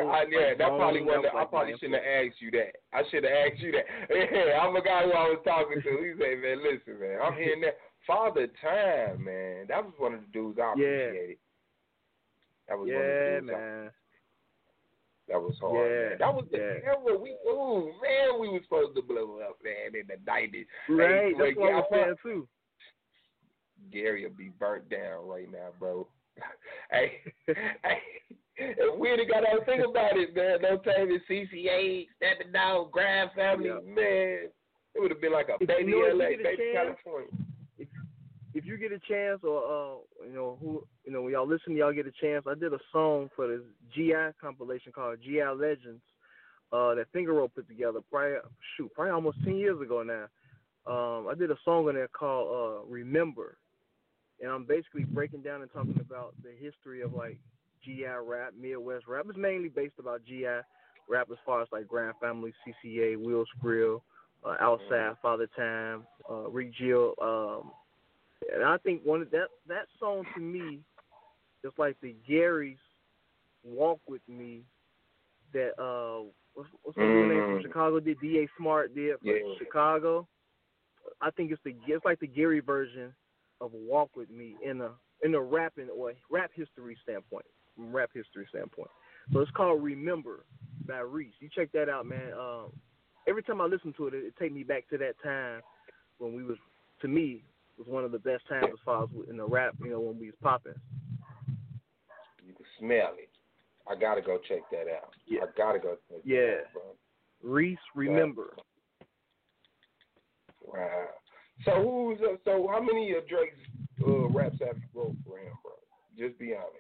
I probably shouldn't have asked you that. I should have asked you that. Yeah, I'm a guy who I was talking to. He said, man, listen, man, I'm hearing that. Father Time, man. That was one of the dudes I appreciated. That was one of the dudes, man. That was hard, man. That was the era we was supposed to blow up, man, in the 90s. Right, that's what I was saying, too. Gary will be burnt down right now, bro. Hey, if we'd have got to think about it, man, no time in CCA, Stepping Down, Grand Family, man, it would have been like a baby LA, baby California. If if you get a chance, or when y'all listen, y'all get a chance. I did a song for this GI compilation called GI Legends that Finger Roll put together probably almost 10 years ago now. I did a song on there called Remember, and I'm basically breaking down and talking about the history of like GI rap, Midwest rap. It's mainly based about GI rap as far as like Grand Family, CCA, Will Skrill, Outside, Father Time, Rick Jill. And I think one of that song to me is like the Gary's Walk With Me that what's the name from Chicago did, D.A. Smart did for Chicago. I think it's like the Gary version of Walk With Me in a rapping or rap history standpoint. From rap history standpoint. So it's called Remember by Reese. You check that out, man. Every time I listen to it, it takes me back to that time when we was, to me, was one of the best times as far as in the rap, when we was popping. You can smell it. I gotta go check that out. Yeah. I gotta go check that out, bro. Reese, Remember. Wow. So how many of Drake's raps have you wrote for him, bro? Just be honest.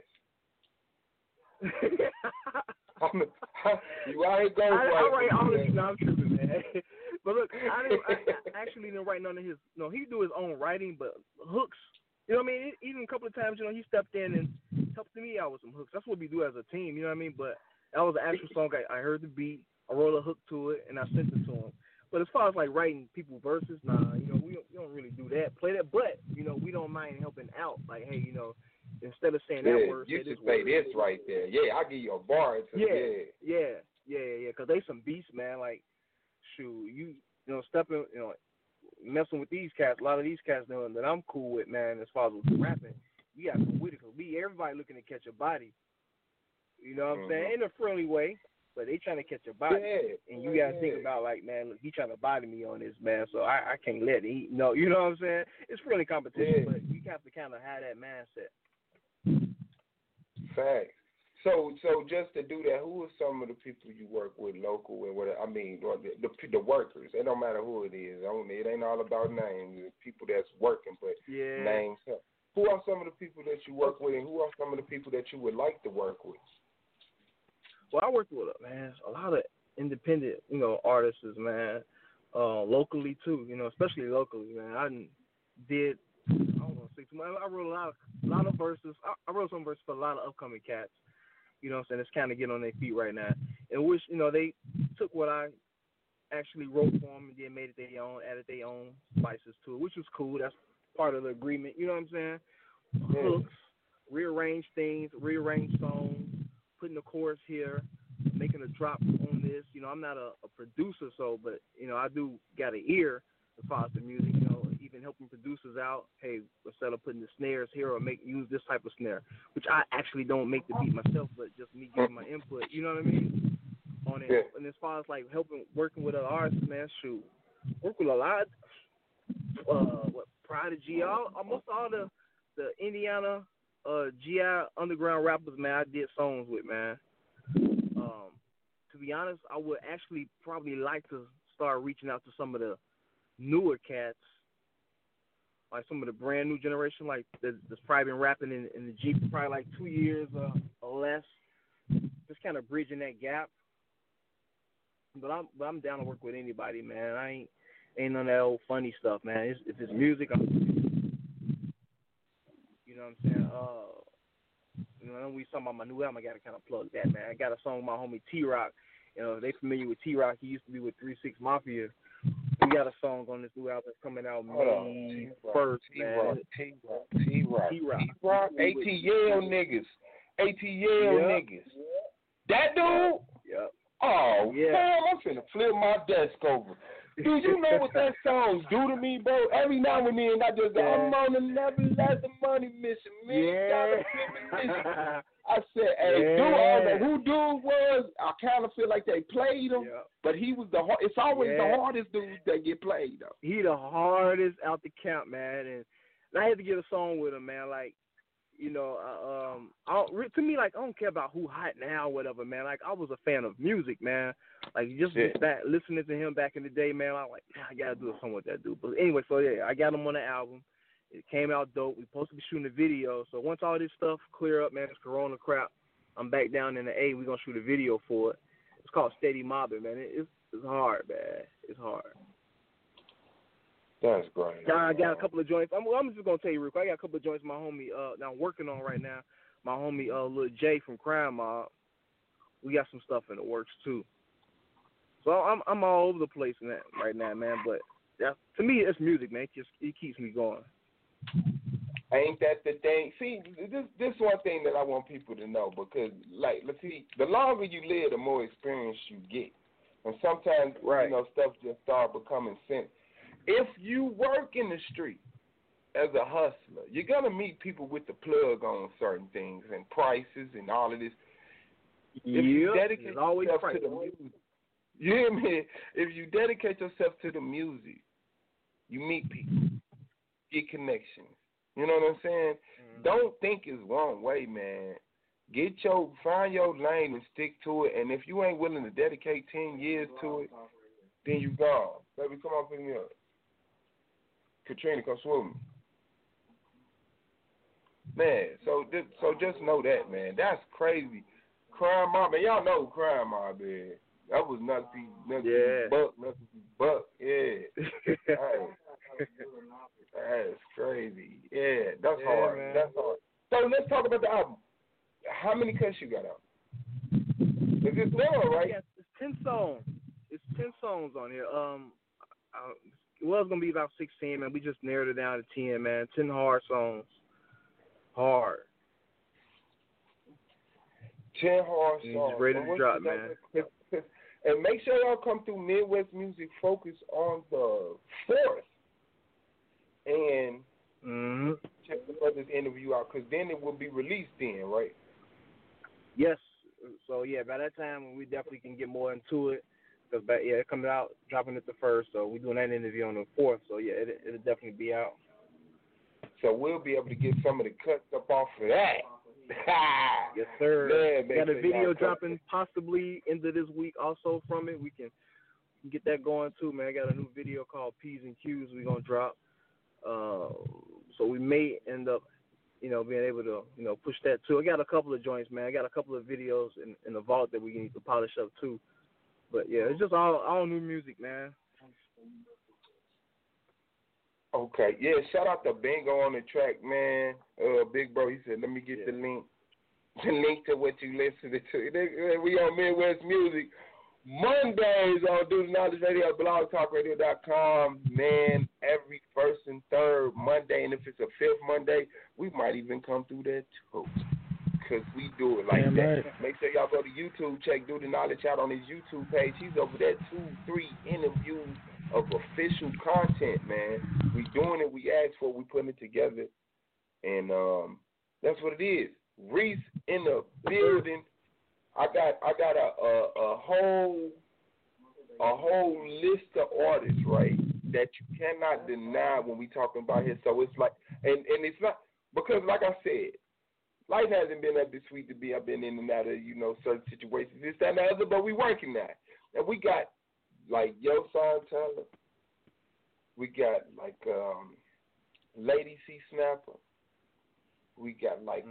You out here going I write all of these. No, I'm tripping, man. But look, I actually didn't write none of his. No, he do his own writing, but hooks. You know what I mean? Even a couple of times, he stepped in and helped me out with some hooks. That's what we do as a team. You know what I mean? But that was an actual song. I heard the beat, I wrote a hook to it, and I sent it to him. But as far as like writing people verses, we don't really do that. Play that, but we don't mind helping out. Like, hey, instead of saying that word, you just say this right there. Yeah, I'll give you a bar. Yeah. Because they some beasts, man. Like, shoot, stepping, messing with these cats. A lot of these cats that I'm cool with, man. As far as with rapping, we got to go with it. Cause everybody looking to catch a body. You know what I'm saying? In a friendly way, but they trying to catch a body. And you got to think about, like, man, look, he trying to body me on this, man. So I can't let it. You know what I'm saying? It's friendly competition, but you have to kind of have that mindset. Facts. So just to do that, who are some of the people you work with, local and whatever? I mean, the workers. It don't matter who it is. It ain't all about names. It's people that's working, but names. Who are some of the people that you work with, and who are some of the people that you would like to work with? Well, I work with a lot of independent, artists, man. Locally too, especially locally, man. I did. I don't know, 6 months. I wrote a lot of verses. I wrote some verses for a lot of upcoming cats. You know what I'm saying? It's kind of getting on their feet right now. And which, they took what I actually wrote for them and then made it their own, added their own spices to it, which was cool. That's part of the agreement. You know what I'm saying? Hooks, rearrange things, rearrange songs, putting the chorus here, making a drop on this. I'm not a producer, but, I do got an ear as far as the music, even helping producers out. Hey, instead of putting the snares here or use this type of snare, which I actually don't make the beat myself, but just me giving my input. You know what I mean? On it. Yeah. And as far as like working with other artists, man, shoot, work with a lot. Prodigy, almost all the Indiana GI underground rappers, man, I did songs with, man. To be honest, I would actually probably like to start reaching out to some of the newer cats, like some of the brand new generation, like that's probably been rapping in the Jeep for probably like 2 years or less, just kind of bridging that gap. But I'm down to work with anybody, man. I ain't none of that old funny stuff, man. If it's music, you know what I'm saying? When we talking about my new album, I gotta kind of plug that, man. I got a song with my homie T-Rock. They familiar with T-Rock. He used to be with 3 6 Mafia. We got a song on this new album that's coming out May 1st, man. T-Rock. ATL niggas. niggas. That dude? Yep. Oh, man, I'm finna flip my desk over. Do you know what that song do to me, bro? Every now and then I just go, I'm on another leather money mission. I said, hey, who dude was, I kind of feel like they played him, but he was it's always the hardest dude that get played, though. He the hardest out the camp, man, and I had to get a song with him, man, like, to me, like, I don't care about who hot now or whatever, man. Like, I was a fan of music, man. Like, just listening to him back in the day, man, I was like, I got to do a song with that dude. But anyway, so, I got him on the album. It came out dope. We're supposed to be shooting a video. So once all this stuff clear up, man, this Corona crap, I'm back down in the A. We're going to shoot a video for it. It's called Steady Mobbing, man. It's hard, man. It's hard. That's great. I got a couple of joints. I'm just going to tell you real quick. I got a couple of joints my homie that I'm working on right now. My homie Lil J from Crime Mob. We got some stuff in the works, too. So I'm all over the place in that right now, man. But to me, it's music, man. It keeps me going. Ain't that the thing? See, this one thing that I want people to know, because, like, let's see, the longer you live, the more experience you get. And sometimes, right, you know, stuff just start becoming sense. If you work in the street as a hustler, you're going to meet people with the plug on certain things and prices and all of this. If you dedicate yourself to the music, you hear me? If you dedicate yourself to the music, you meet people, get connections. You know what I'm saying? Mm-hmm. Don't think it's one way, man. Find your lane and stick to it. And if you ain't willing to dedicate 10 years to it, then you gone. Baby, come on, pick me up. Katrina, come swim me. Man, so just know that, man. That's crazy. Crime Mob, man. Y'all know who Crime Mob is. That was nothing buck. Yeah. That's crazy. Yeah, that's hard. Man. That's hard. So let's talk about the album. How many cuts you got out? It's just one, right? Yeah, it's 10 songs. It's 10 songs on here. It was gonna be about 16, man. We just narrowed it down to 10, man. 10 hard songs. Hard. 10 hard songs. Just ready to drop, man. And make sure y'all come through Midwest Music Focus on the 4th. And check the brother's interview out, because then it will be released then, right? Yes. So, yeah, by that time, we definitely can get more into it. Because, it comes out, dropping it the 1st. So, we're doing that interview on the 4th. So, yeah, it'll definitely be out. So, we'll be able to get some of the cuts up off of that. Yes, sir. Man, got a video dropping possibly into this week also from it. We can get that going too, man. I got a new video called P's and Q's we're going to drop. So we may end up, being able to, push that too. I got a couple of joints, man. I got a couple of videos in the vault that we need to polish up too. But yeah, it's just all new music, man. Okay, yeah, shout out to Bingo on the track, man. Big bro, he said, let me get the link to what you listening to. We on Midwest Music. Mondays on Do the Knowledge Radio, blogtalkradio.com, man, every first and third Monday, and if it's a fifth Monday, we might even come through that too, because we do it like that. Right. Make sure y'all go to YouTube, check Do the Knowledge out on his YouTube page. He's over there, 2-3 interviews of official content, man. We doing it, we asked for it, we putting it together, and that's what it is. Reese in the building. I got a whole list of artists, right, that you cannot deny when we talking about here. So it's like, and it's not, because like I said, life hasn't been that sweet to be. I've been in and out of, certain situations, this, that, and the other, but we working that. And we got, like, Yo Son Taylor. We got, like, Lady C Snapper. We got, like,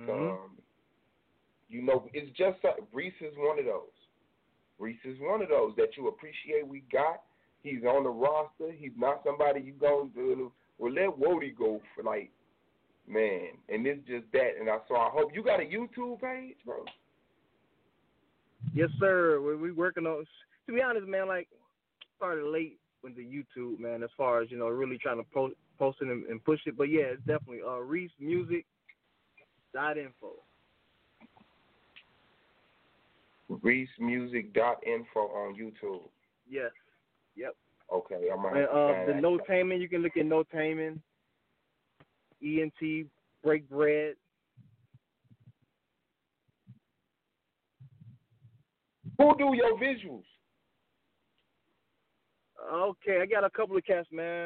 it's just Reese is one of those. Reese is one of those that you appreciate we got. He's on the roster. He's not somebody you go to, well, let Wody go for, like, man. And it's just that. And I hope you got a YouTube page, bro. Yes, sir. We working on, to be honest, man, like, started late with the YouTube, man, as far as, really trying to post it and push it. But, yeah, it's definitely ReeseMusic.info. ReeseMusic.info on YouTube. Yes. Yep. Okay, I'm going to have to find the Notainment, you can look at Notainment, ENT, Break Bread. Who do your visuals? Okay, I got a couple of cats, man.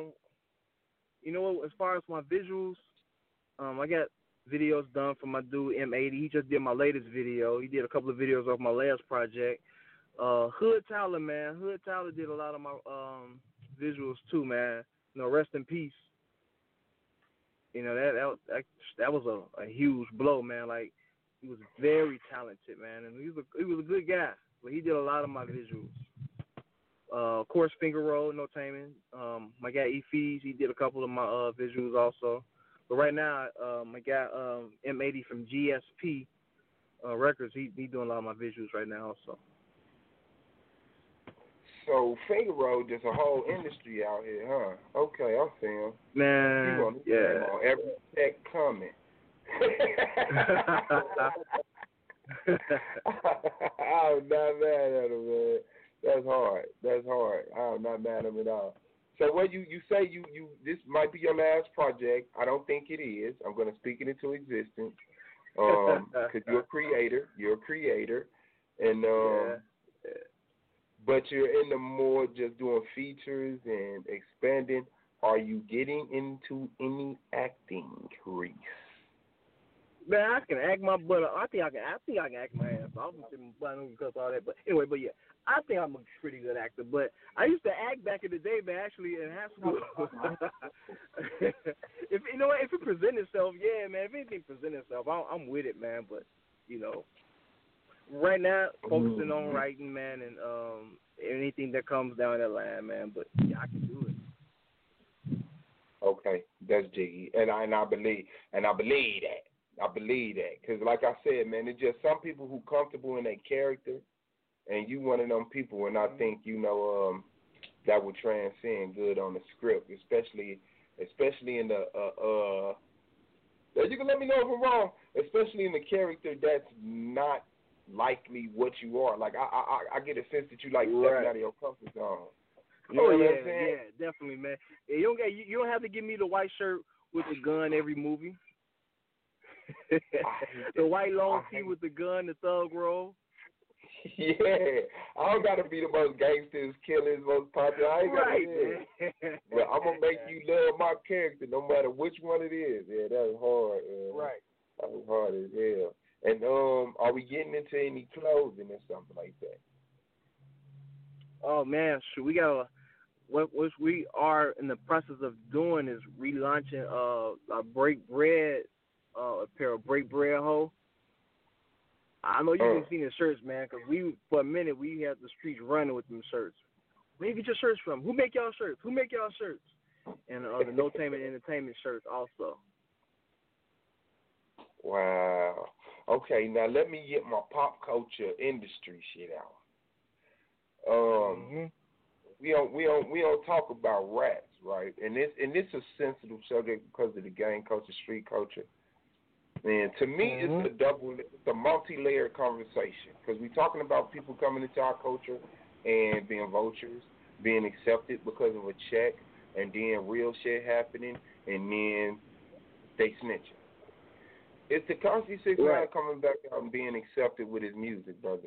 As far as my visuals, I got videos done for my dude M80. He just did my latest video. He did a couple of videos off my last project. Hood Tyler, man. Hood Tyler did a lot of my visuals too, man. Rest in peace. You know, that was a huge blow, man. Like, he was very talented, man, and he was a good guy. But he did a lot of my visuals. Of course, Finger Roll, No Taming. My guy E-Fees, he did a couple of my visuals also. But right now, my guy M80 from GSP Records, he doing a lot of my visuals right now also. So Finger Roll, just a whole industry out here, huh? Okay, I see him. Man, you on every tech comment. I'm not mad at him, man. That's hard. I'm not mad at him at all. So what you say you this might be your last project. I don't think it is. I'm gonna speak it into existence. Because you're a creator. And but you're in the more just doing features and expanding. Are you getting into any acting, Reese? Man, I can act my butt off. I think I can act my ass off. Because all that. But anyway, I think I'm a pretty good actor. But I used to act back in the day, man. Actually, in high school. If it presents itself, yeah, man. If anything presents itself, I'm with it, man. But right now, focusing on writing, man, and anything that comes down that line, man. But yeah, I can do it. Okay, that's jiggy, and I believe that. I believe that, because like I said, man, it's just some people who comfortable in their character, and you one of them people, and I think that would transcend good on the script, especially in the you can let me know if I'm wrong, especially in the character that's not likely what you are. Like I get a sense that you like stepping out of your comfort zone. You know what I'm saying? Yeah, definitely, man. You don't have to give me the white shirt with the gun every movie. The white long tee with the gun, the thug roll. Yeah, I don't gotta be the most gangsters, killers, most popular. I ain't gotta man. But I'm gonna make you love my character no matter which one it is. Yeah, that's hard. Right. That was hard as hell. And are we getting into any clothing or something like that? Oh man, sure. We got what we are in the process of doing is relaunching a Break Bread, a pair of Break Bread hoe. I know you've been seeing the shirts, man, because for a minute we had the streets running with them shirts. Where you get your shirts from? Who make y'all shirts? And the No Taming Entertainment shirts also. Wow. Okay, now let me get my pop culture industry shit out. We don't talk about rats, right? And this is a sensitive subject because of the gang culture, street culture. And to me, it's a multi-layered conversation because we're talking about people coming into our culture and being vultures, being accepted because of a check, and then real shit happening, and then they snitching. It's Tekashi 6ix9ine coming back out and being accepted with his music, brother.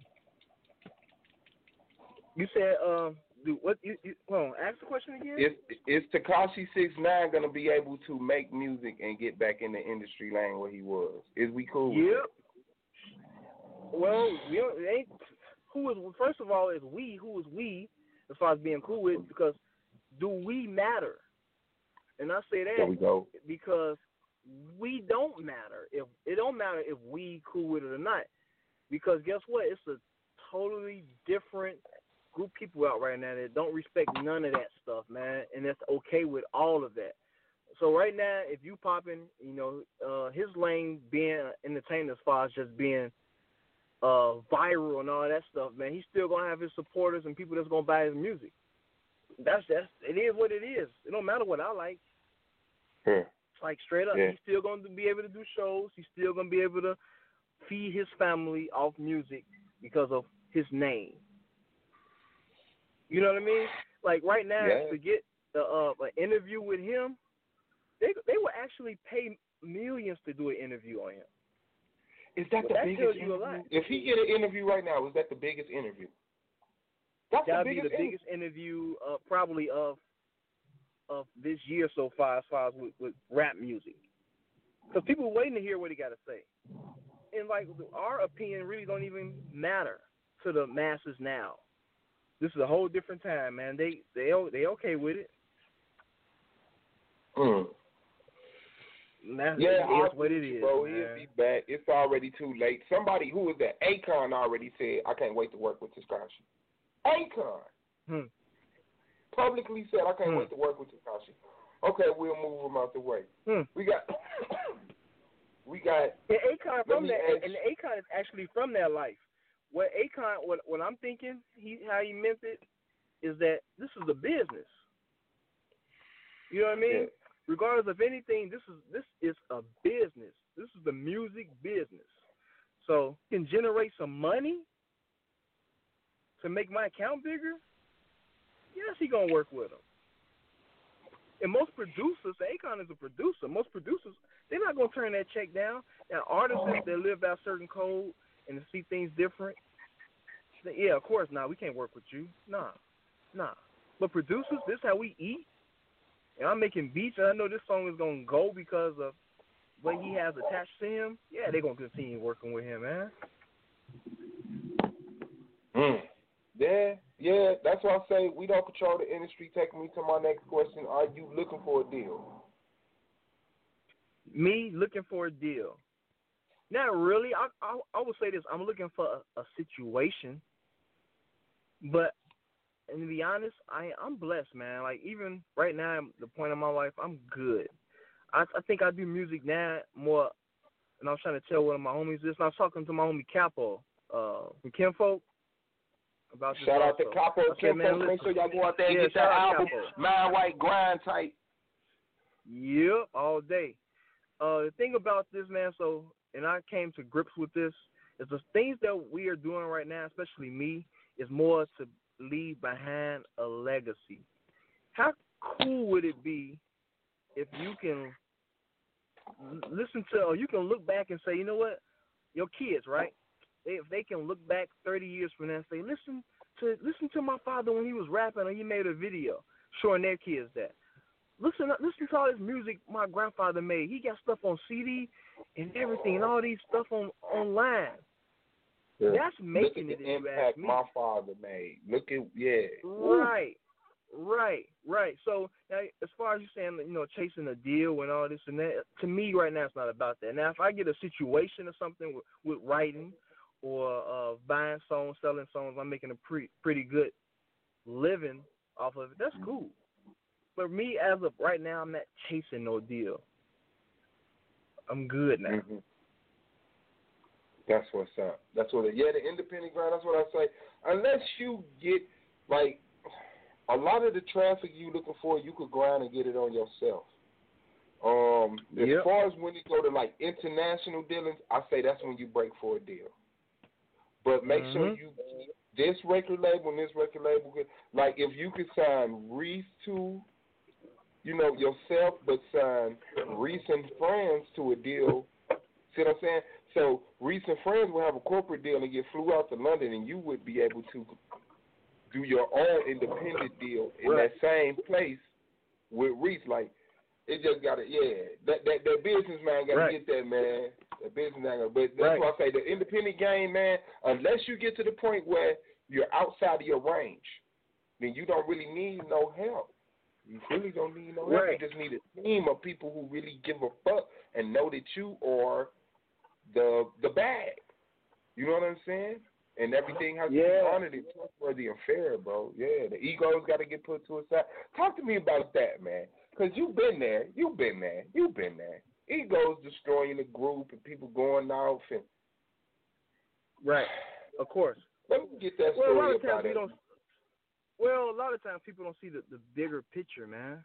You said, what? You hold on, ask the question again. Is Tekashi 6ix9ine gonna be able to make music and get back in the industry lane where he was? Is we cool? Yep. Well, first of all, who is we as far as being cool with? Because do we matter? And I say that there we go. because we don't matter. It don't matter if we cool with it or not. Because guess what? It's a totally different group of people out right now that don't respect none of that stuff, man, and that's okay with all of that. So right now, if you popping, his lane being entertained as far as just being viral and all that stuff, man, he's still gonna have his supporters and people that's gonna buy his music. It is what it is. It don't matter what I like. It's like straight up, he's still gonna be able to do shows. He's still gonna be able to feed his family off music because of his name. You know what I mean? Like right now, to get an interview with him, they will actually pay millions to do an interview on him. Is that the biggest interview? If he get an interview right now, is that the biggest interview? That'll be the biggest interview probably of this year so far, as far as with rap music. Because people are waiting to hear what he got to say. And like our opinion really don't even matter to the masses now. This is a whole different time, man. They okay with it. That's what it is, bro. man. He'll be back. It's already too late. Somebody who is that? Akon already said, "I can't wait to work with Tekashi." Akon publicly said, "I can't wait to work with Tekashi." Okay, we'll move him out the way. We got. And Akon from that, and Akon is actually from that life. What Akon, what I'm thinking, how he meant it, is that this is a business. You know what I mean? Yeah. Regardless of anything, this is a business. This is the music business. So can generate some money to make my account bigger. Yes, he gonna work with him. And most producers, Akon is a producer. Most producers, they're not gonna turn that check down. Now artists that live by a certain code and see things different, yeah, of course, we can't work with you. Nah. But producers, this is how we eat. And I'm making beats, and I know this song is going to go because of what he has attached to him. Yeah, they're going to continue working with him, man. Yeah, that's why I say we don't control the industry. Taking me to my next question, are you looking for a deal? Me looking for a deal? Not really. I would say this. I'm looking for a situation. But, and to be honest, I'm blessed, man. Like, even right now, the point of my life, I'm good. I think I do music now more, and I was trying to tell one of my homies this, and I was talking to my homie Capo from Kinfolk about this. Shout out to Capo, Kinfolk. Make sure y'all go out there and get that album, Mind White Grind Type. Yep, all day. The thing about this, man, and I came to grips with this, is the things that we are doing right now, especially me, is more to leave behind a legacy. How cool would it be if you can listen to, or you can look back and say, you know what, your kids, right? If they can look back 30 years from now and say, listen to my father when he was rapping or he made a video showing their kids that. Listen to all this music my grandfather made. He got stuff on CD and everything, and all these stuff online. Yeah. That's making Look at it. the impact my father made. Look at Right. So now, as far as you saying, chasing a deal and all this and that, to me right now it's not about that. Now, if I get a situation or something with writing or buying songs, selling songs, I'm making a pretty good living off of it. That's cool. But me, as of right now, I'm not chasing no deal. I'm good now. Mm-hmm. That's what's up. That's what the independent grind, that's what I say. Unless you get, like, a lot of the traffic you looking for, you could grind and get it on yourself. As far as when you go to, like, international dealings, I say that's when you break for a deal. But make sure you keep this record label and this record label. Like, if you could sign Reese to, yourself, but sign Reese and Friends to a deal, see what I'm saying? So Reese and Friends will have a corporate deal and get flew out to London, and you would be able to do your own independent deal in that same place with Reese. Like, it just got to, that businessman got to get that, man. The businessman, but that's why I say the independent game, man. Unless you get to the point where you're outside of your range, then you don't really need no help. You really don't need no help. You just need a team of people who really give a fuck and know that you are the bag. You know what I'm saying? And everything has to be honored and trustworthy and fair, bro. Yeah, the ego's got to get put to a side. Talk to me about that, man. Because you've been there. Ego's destroying the group and people going off. And right, of course. Let me get that story about it. Well, a lot of times people don't see the bigger picture, man.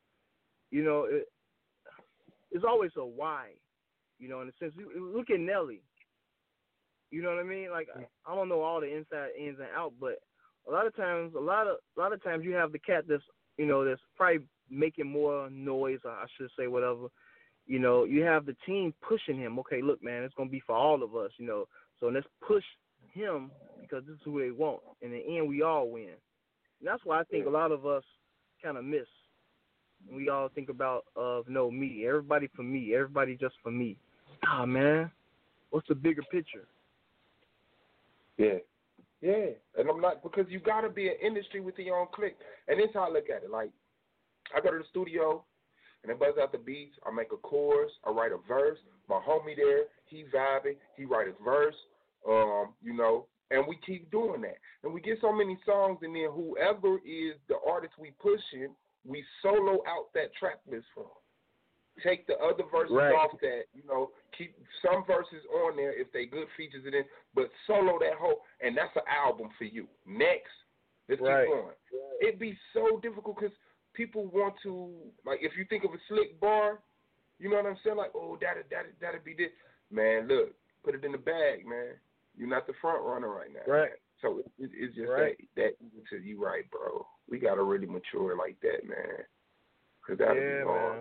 It's always a why, in a sense. Look at Nelly. You know what I mean? Like, I don't know all the inside ins and out, but a lot of times you have the cat that's that's probably making more noise, or I should say whatever. You have the team pushing him. Okay, look, man, it's gonna be for all of us. So let's push him because this is who they want. In the end, we all win. And that's why I think a lot of us kind of miss. We all think about me, everybody for me, everybody just for me. Man, what's the bigger picture? Yeah, and I'm not, because you got to be an industry within your own clique. And this is how I look at it. Like, I go to the studio, and I buzz out the beats. I make a chorus. I write a verse. My homie there, he vibing. He write his verse. You know, and we keep doing that. And we get so many songs, and then whoever is the artist we pushing, we solo out that track list for them. Take the other verses off that, you know, keep some verses on there if they good features it in, but solo that whole, and that's an album for you. Next, let's keep going. It'd be so difficult because people want to, like, if you think of a slick bar, you know what I'm saying? Like, oh, that'd be this. Man, look, put it in the bag, man. You're not the front runner right now. Right. So it's just that you right, bro. We got to really mature like that, man. Because that'll be hard.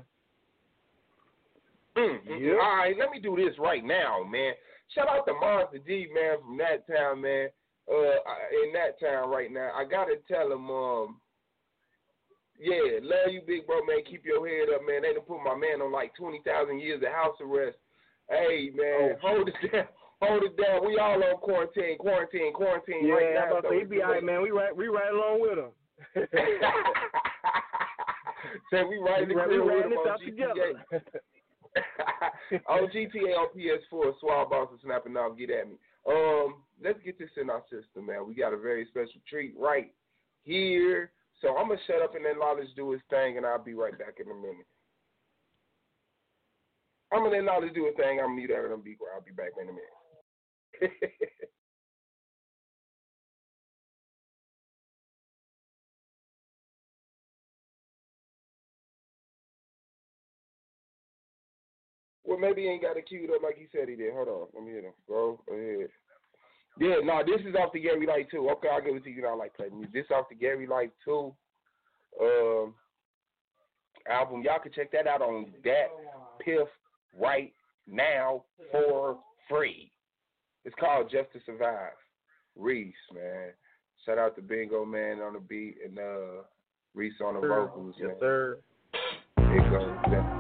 All right, let me do this right now, man. Shout out to Monster G, man, from that town, man. In that town right now. I got to tell him, yeah, love you, big bro, man. Keep your head up, man. They done put my man on like 20,000 years of house arrest. Hey, man, hold it down. Hold it down. We all on quarantine right now. Yeah, he be all right, man. We right along with him. Say we riding this out together. On GTA on PS4, Swab Boss is snapping off. Get at me. Let's get this in our system, man. We got a very special treat right here. So I'm gonna shut up and let Knowledge do his thing, and I'll be right back in a minute. I'm gonna let Knowledge do his thing. I'm gonna mute out and I'll be back in a minute. Well, maybe he ain't got it queued up like he said he did. Hold on. Let me hit him. Go ahead. Yeah, no, this is off the Gary Light 2. Okay, I'll give it to you. I like playing music. This is off the Gary Light 2 album. Y'all can check that out on that Piff right now for free. It's called Just to Survive. Reese, man. Shout out to Bingo, man, on the beat, and Reese on the vocals, man. Yes, sir. It goes down.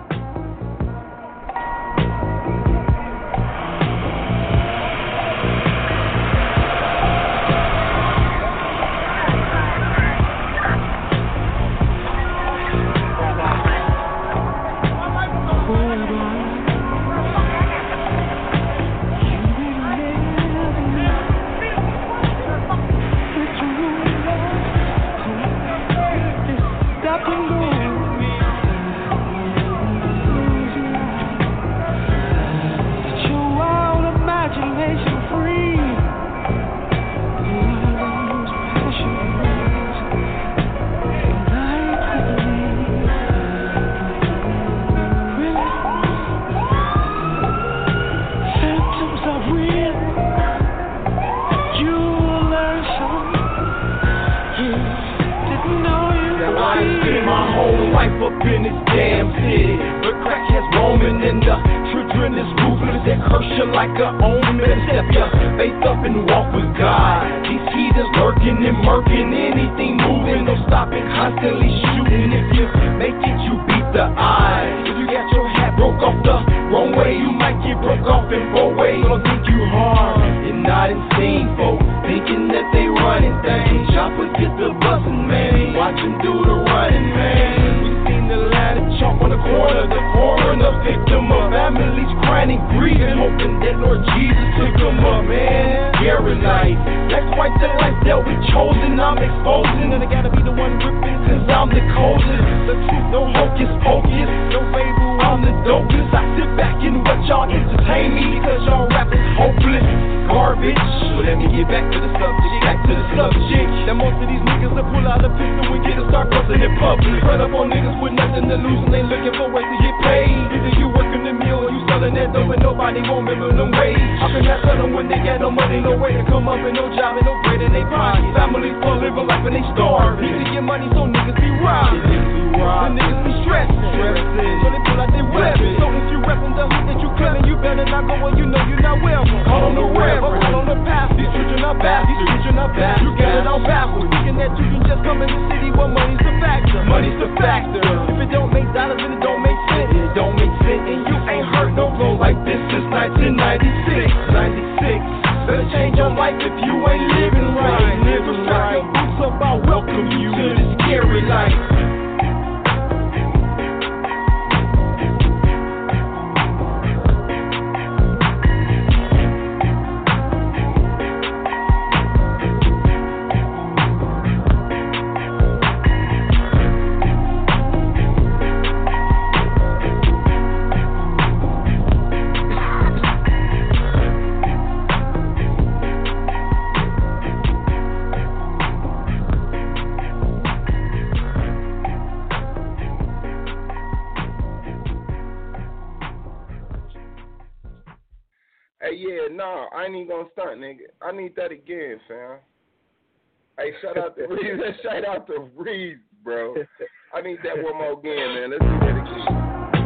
No, I ain't even gonna stunt, nigga. I need that again, fam. Hey, shout out to Reeves. Shout out to Reeves, bro. I need that one more again, man. Let's do that again.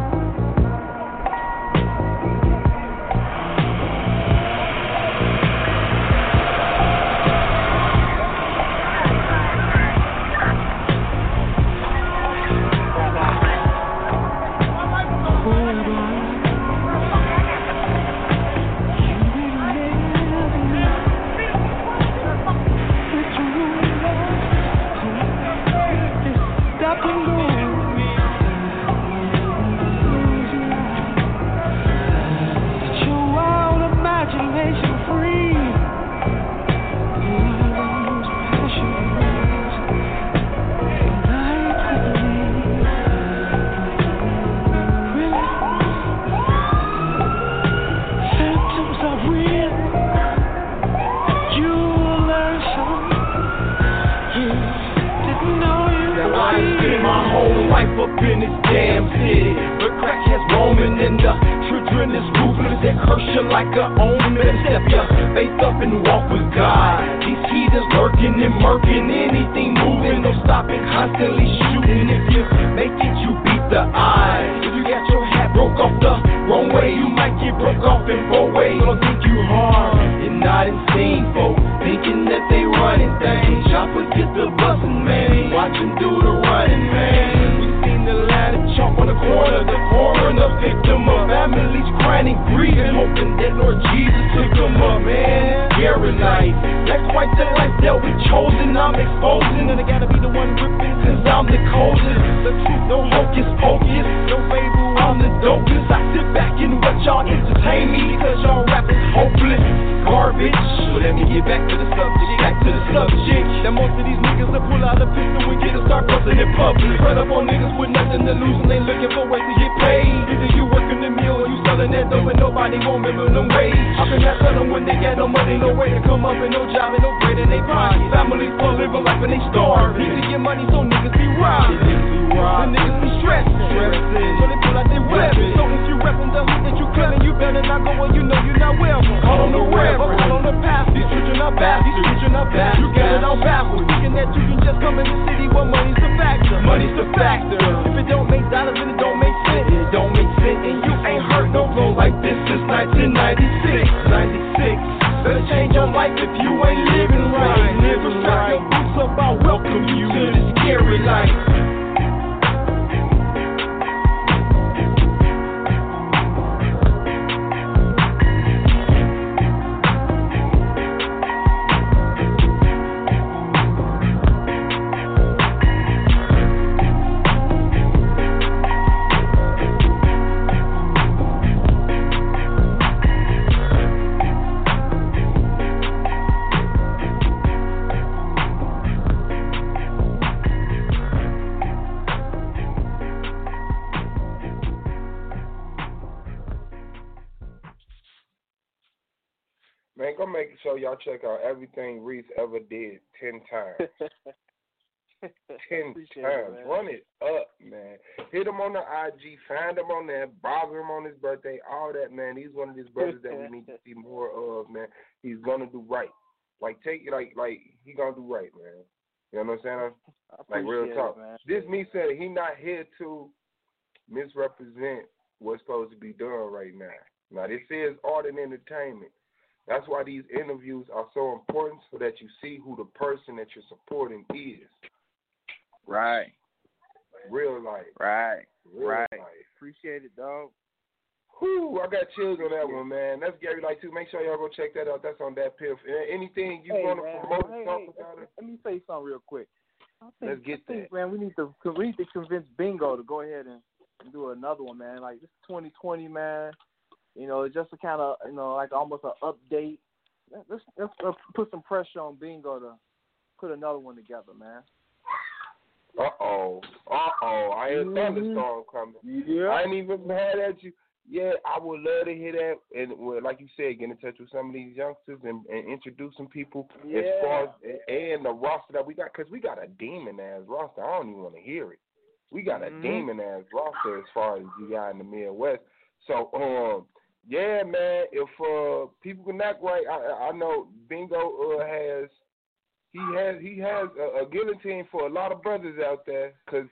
Man, go make sure y'all check out everything Reese ever did 10 times. 10 times. Run it up, man. Hit him on the IG. Find him on there. Bother him on his birthday. All that, man. He's one of these brothers that we need to see more of, man. He's going to do right. Like, he going to do right, man. You know what I'm saying? Like, real talk. This me saying he not here to misrepresent what's supposed to be done right now. Now, this is art and entertainment. That's why these interviews are so important, so that you see who the person that you're supporting is. Right. Real life. Right. Real right. life. Appreciate it, dog. Whew, I got chills on that one, man. That's Gary Light too. Make sure y'all go check that out. That's on that piff. Anything you want to promote or talk about it? Let me say something real quick. Let's get that. Man, we need to convince Bingo to go ahead and do another one, man. Like, this is 2020, man. You know, it's just a kind of, you know, like almost an update. Let's put some pressure on Bingo to put another one together, man. Uh-oh. I hear a thunderstorm coming. Yeah. I ain't even mad at you. Yeah, I would love to hear that. And, well, like you said, get in touch with some of these youngsters and introduce some people as far as, and the roster that we got. Because we got a demon-ass roster. I don't even want to hear it. We got a demon-ass roster as far as you got in the Midwest. So, Yeah, man. If people can act right, I know Bingo has a guillotine for a lot of brothers out there because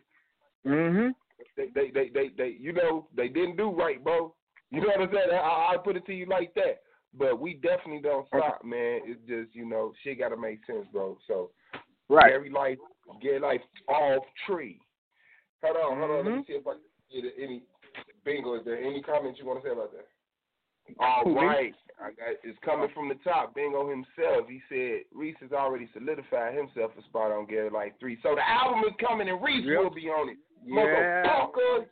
they you know they didn't do right, bro. You know what I'm saying? I put it to you like that. But we definitely don't stop, man. It's just shit got to make sense, bro. So Gary life off tree. Hold on. Let me see if I can get any Bingo. Is there any comments you want to say about that? All right. It's coming from the top. Bingo himself. He said Reese has already solidified himself a spot on Gary Life 3. So the album is coming and Reese will be on it. Yeah. Motherfuckers.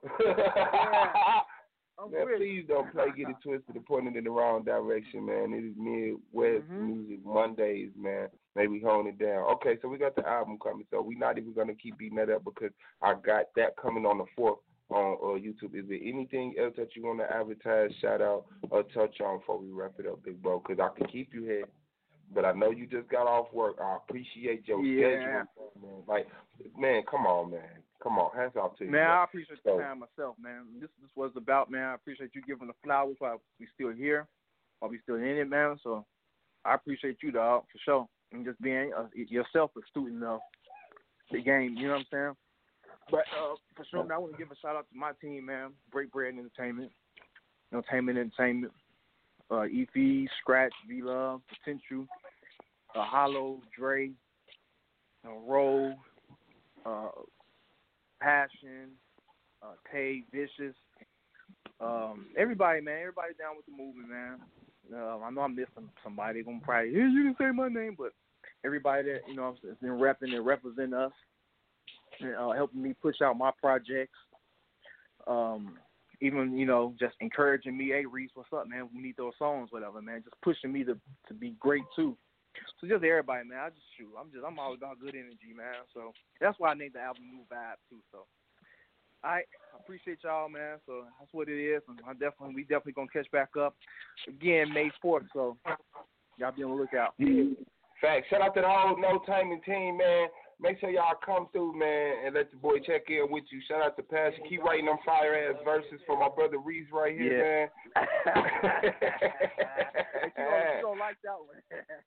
Yeah. Man, please don't get it twisted and point it in the wrong direction, man. It is Midwest Music Mondays, man. Maybe hone it down. Okay, so we got the album coming, so we're not even going to keep beating that up because I got that coming on the 4th on YouTube. Is there anything else that you want to advertise, shout out, or touch on before we wrap it up, big bro? Because I can keep you here, but I know you just got off work. I appreciate your schedule, man. Like, man, come on, man. Come on, hands off to you. Man, I appreciate the time myself, man. This was about, man. I appreciate you giving the flowers while we still here, while we still in it, man. So I appreciate you, dog, for sure. And just being yourself a student of the game, you know what I'm saying? But for sure, man, I want to give a shout out to my team, man. Break Bread Entertainment, E-Feed, Scratch, V-Love, Potential, Hollow, Dre, Roll, Passion, Tay, Vicious, everybody, man. Everybody down with the movement, man. I know I'm missing somebody. Gonna probably, you didn't say my name, but everybody that has been repping and representing us, and helping me push out my projects. Even just encouraging me, hey Reese, what's up, man? We need those songs, whatever, man. Just pushing me to be great too. So just everybody, man. I'm all about good energy, man. So that's why I named the album New Vibe too. So I appreciate y'all, man. So that's what it is. And we definitely gonna catch back up again May 4th. So y'all be on the lookout. Facts. Shout out to the whole No Timing team, man. Make sure y'all come through, man, and let the boy check in with you. Shout out to Passion. Keep writing them fire-ass verses for my brother Reese right here, man. You don't like that one.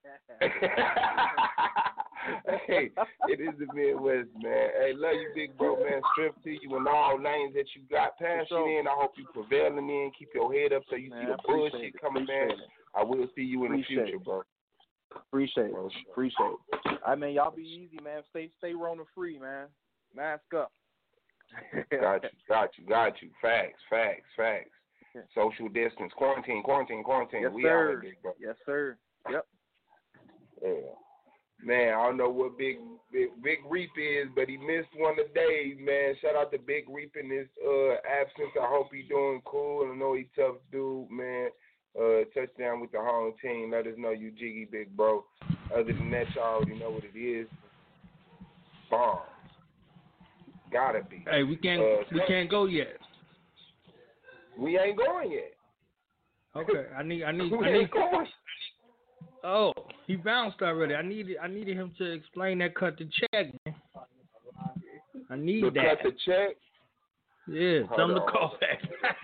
Hey, it is the Midwest, man. Hey, love you, big bro, man. Strength to you in all lanes that you got. Passion in. I hope you prevailing in. Keep your head up so you see the bullshit coming, man. I will see you in the future, bro. Appreciate it. I mean, y'all be easy, man. Stay Rona free, man. Mask up. Got you. Facts. Social distance. Quarantine. Yes, we sir. out here, bro. Yes, sir. Yep. Yeah. Man, I don't know what Big Reap is, but he missed one of the days, man. Shout out to Big Reap in his absence. I hope he's doing cool. I know he's tough dude, man. Touchdown with the home team. Let us know you jiggy, big bro. Other than that, y'all already know what it is. Bombs. Gotta be. Hey, we can't go yet. We ain't going yet. Okay, I need. Ain't going. Oh, he bounced already. I needed him to explain that cut the check, man. I need that. Cut the check. Yeah, tell him to call back.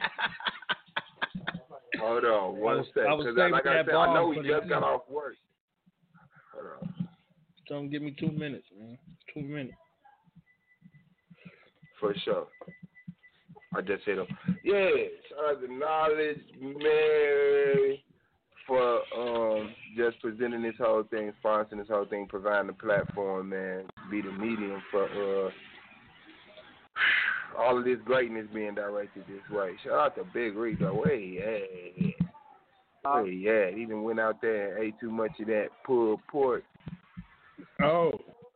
Hold on, one second. Because like I said, I know he just got off work. Hold on. Don't give me 2 minutes, man. 2 minutes. For sure. I just hit him. Yeah, shout out to Knowledge, man, for just presenting this whole thing, sponsoring this whole thing, providing the platform, man, be the medium for all of this greatness being directed this way. Shout out to Big Rico. Hey, yeah. He even went out there and ate too much of that pulled pork. Oh.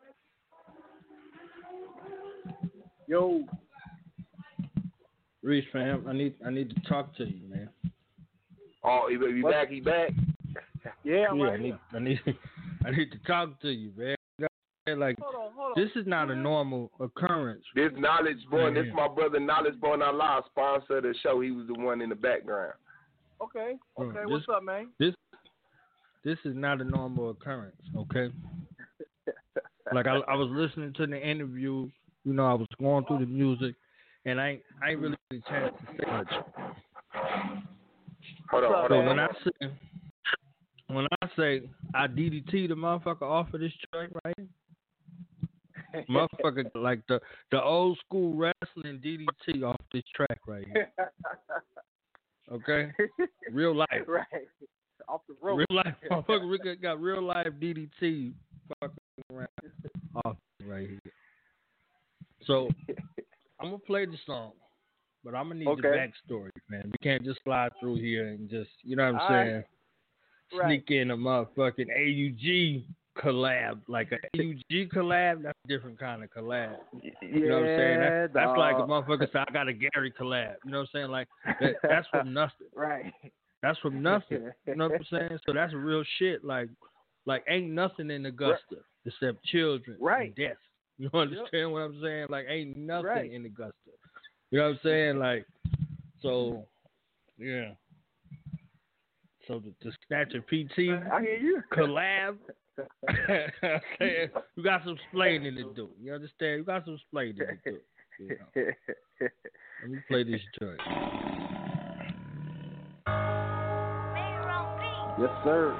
Yo. Reese, fam, I need to talk to you, man. Oh, he back? He back? Yeah, right. I need to talk to you, man. Like, hold on. This is not a normal occurrence. This Knowledge Born, this my brother Knowledge Born Allah, sponsor of the show. He was the one in the background. Okay. What's up, man? This is not a normal occurrence, okay? Like, I was listening to the interview, I was going through the music, and I ain't really had a chance to say much. Hold on. So when I say I DDT the motherfucker off of this track right here, motherfucker like the old school wrestling DDT off this track right here. Okay? Real life. Right. Off the rope. Real life. Motherfucker Rick got real life DDT fucking around off right here. So I'm gonna play the song, but I'm gonna need the backstory, man. We can't just slide through here and just, you know what I'm saying, sneak in a motherfucking AUG collab. Like an AUG collab, that's a different kind of collab. You know what I'm saying? That's like a motherfucker say, I got a Gary collab. You know what I'm saying? Like, that's from nothing. Right. That's from nothing. You know what I'm saying? So that's real shit. Like ain't nothing in Augusta except children and death. You understand what I'm saying? Like, ain't nothing in Augusta. You know what I'm saying? Like, so, yeah. So the Snatcher PT I hear you. collab, okay, you got some explaining to do. You understand? You got some explaining to do. You know? Let me play this joint. Yes, sir.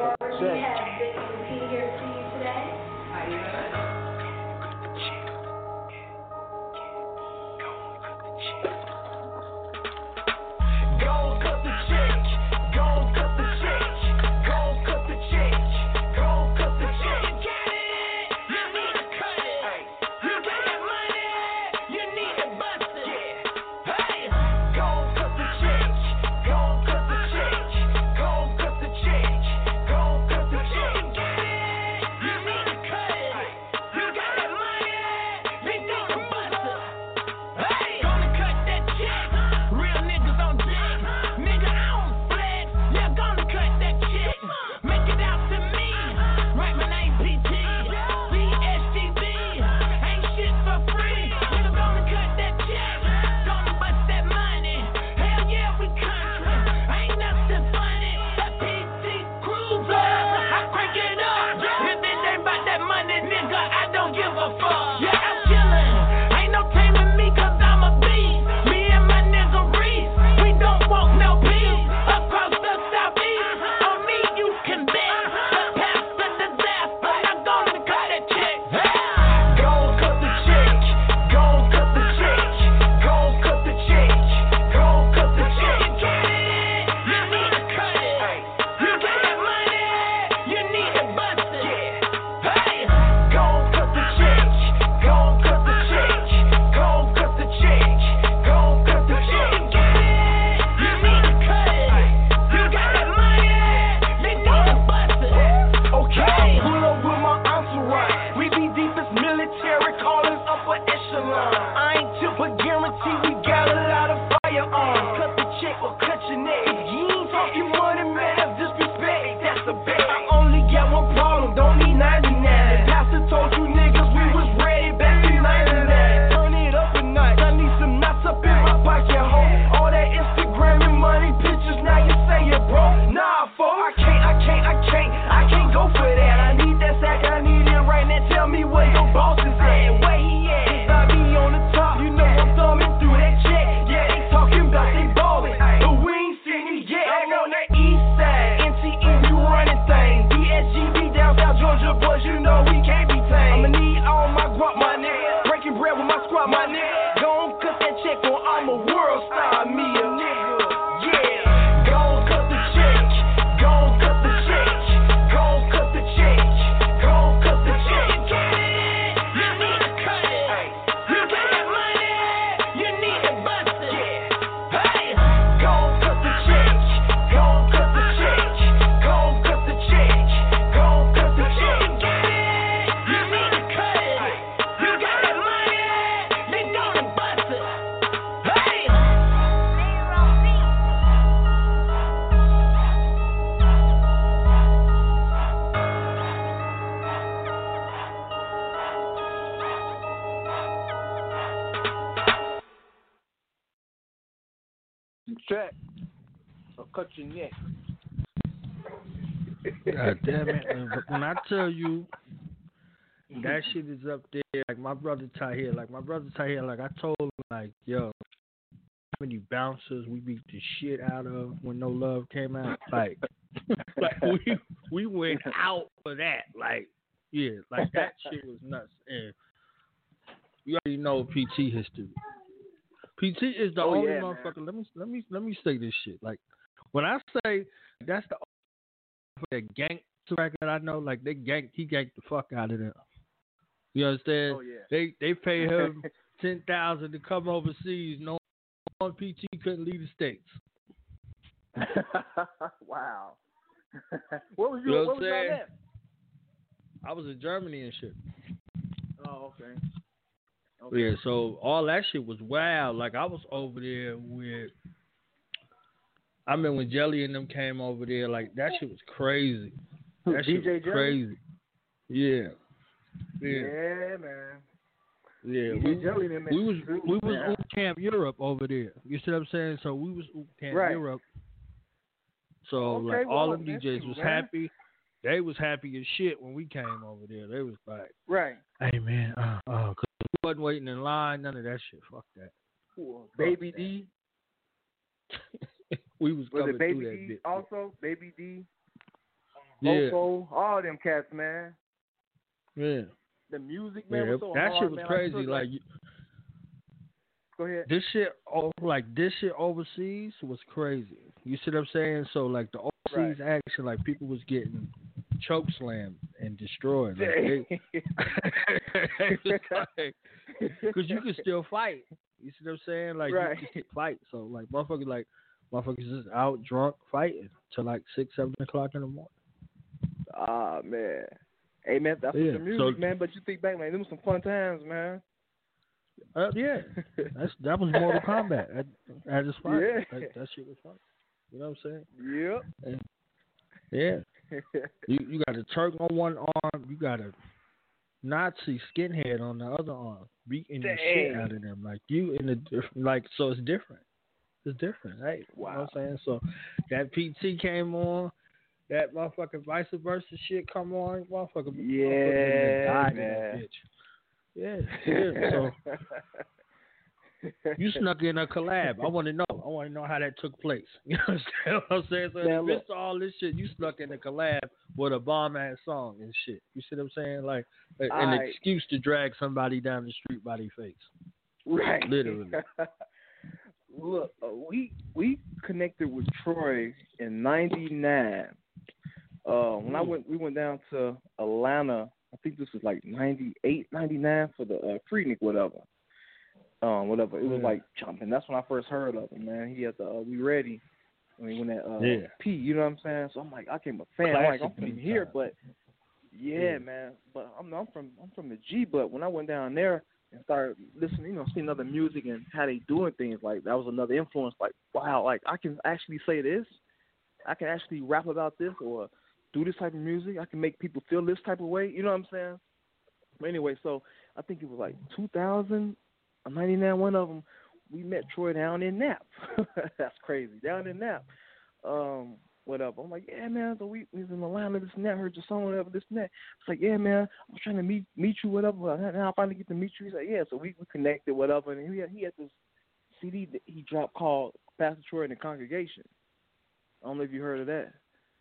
Check. Or cut your neck. God damn it. When I tell you that shit is up there, like my brother Tahir, like I told him, like, yo, many bouncers we beat the shit out of when No Love came out? Like we went out for that. Like, yeah, like that shit was nuts. And you already know PT history. PT is the only motherfucker. Man. Let me say this shit. Like, when I say that's the gang track that I know, like he ganked the fuck out of them. You understand? Oh yeah. They pay him $10,000 to come overseas. No one PT couldn't leave the States. Wow. What was you know what was y'all at? I was in Germany and shit. Oh, okay. Yeah, so all that shit was wild. Like, I was over there with, I mean, when Jelly and them came over there, like, that shit was crazy. That shit was crazy. Yeah. Yeah, man. Yeah, we was Oop Camp Europe over there. You see what I'm saying? So we was Oop Camp Europe. So like all them DJs was happy. They was happy as shit when we came over there. They was like, hey man, cause we wasn't waiting in line, none of that shit. Fuck that. Cool. Baby D. We was coming Baby through that D bit. also? Baby D. Yeah. Loco, all them cats, man. Yeah. The music, man, was so that hard, shit was man. crazy. Go ahead. This shit overseas was crazy. You see what I'm saying? So like the overseas action, like people was getting choke slammed and destroyed. Like, because you can still fight. You see what I'm saying? Like you can fight. So like motherfuckers just out drunk fighting till like 6, 7 o'clock in the morning. Ah man. Hey man, that's the music, man. But you think back, man, them was some fun times, man. Yeah, that was Mortal Kombat. That is fun. Yeah. That shit was fun. You know what I'm saying? Yep. Yeah. You got a Turk on one arm. You got a Nazi skinhead on the other arm, beating the shit out of them. Like you in the so it's different. It's different, right? Wow. You know what I'm saying? So that PT came on. That motherfucking vice versa shit come on, motherfucker. Died in that bitch. Yeah. So you snuck in a collab. I want to know how that took place. You understand what I'm saying? So in the midst of all this shit, you snuck in a collab with a bomb ass song and shit. You see what I'm saying? Like an excuse to drag somebody down the street by their face. Right. Literally. Look, we connected with Troy in '99. When we went down to Atlanta, I think this was like 98, 99 for the Freaknik, whatever. It was like jumping. That's when I first heard of him, man. He had the We Ready. I mean, when that P, you know what I'm saying? So I'm like, I became a fan. I'm from here, but man. But I'm from the G. But when I went down there and started listening, seeing other music and how they doing things, like that was another influence. Like, wow, like I can actually say this. I can actually rap about this or do this type of music. I can make people feel this type of way. You know what I'm saying? But anyway, so I think it was like 2000 or 99, one of them, we met Troy down in Nap. That's crazy. Down in Nap. Whatever. I'm like, yeah, man, so we was in Atlanta, this and that, heard your song, whatever, this and that. It's like, yeah, man, I was trying to meet you, whatever. Now I finally get to meet you. He's like, yeah, so we connected, whatever. And he had this CD that he dropped called Pastor Troy and the Congregation. I don't know if you heard of that.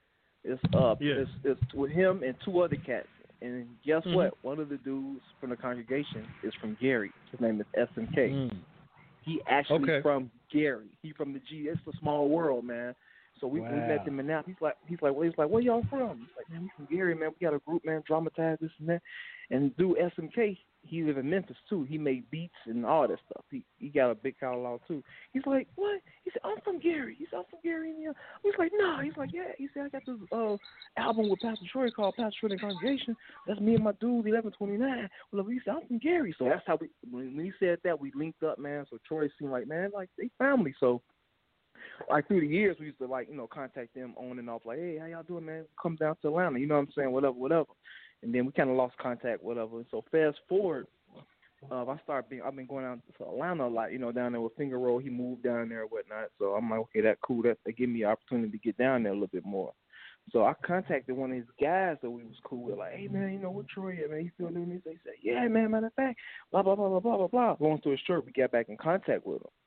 It's with him and two other cats. And guess what? One of the dudes from the congregation is from Gary. His name is SMK. He actually from Gary. He from the G. It's a small world, man. So we met him in Nap. He's like, where y'all from? He's like, man, we from Gary, man. We got a group, man, Dramatize this and that. And dude, SMK, he live in Memphis too. He made beats and all that stuff. He got a big catalog too. He's like, what? He said, I'm from Gary. He said, I'm from Gary. And he's like, no. He's like, yeah. He said, I got this album with Pastor Troy called Pastor Troy and the Congregation. That's me and my dude, 1129. Well, he said, I'm from Gary. So that's how when he said that, we linked up, man. So Troy seemed like, man, like they family. So like through the years, we used to contact them on and off, like, hey, how y'all doing, man? Come down to Atlanta. You know what I'm saying? Whatever. And then we kind of lost contact, whatever. And so fast forward, I've been going down to Atlanta a lot, down there with Finger Roll. He moved down there and whatnot. So I'm like, okay, that's cool. That gave me an opportunity to get down there a little bit more. So I contacted one of his guys that we was cool with, like, hey, man, what Troy at, man? He still doing this? They said, yeah, man, matter of fact, blah, blah, blah, blah, blah, blah, blah. Long story short, we got back in contact with him.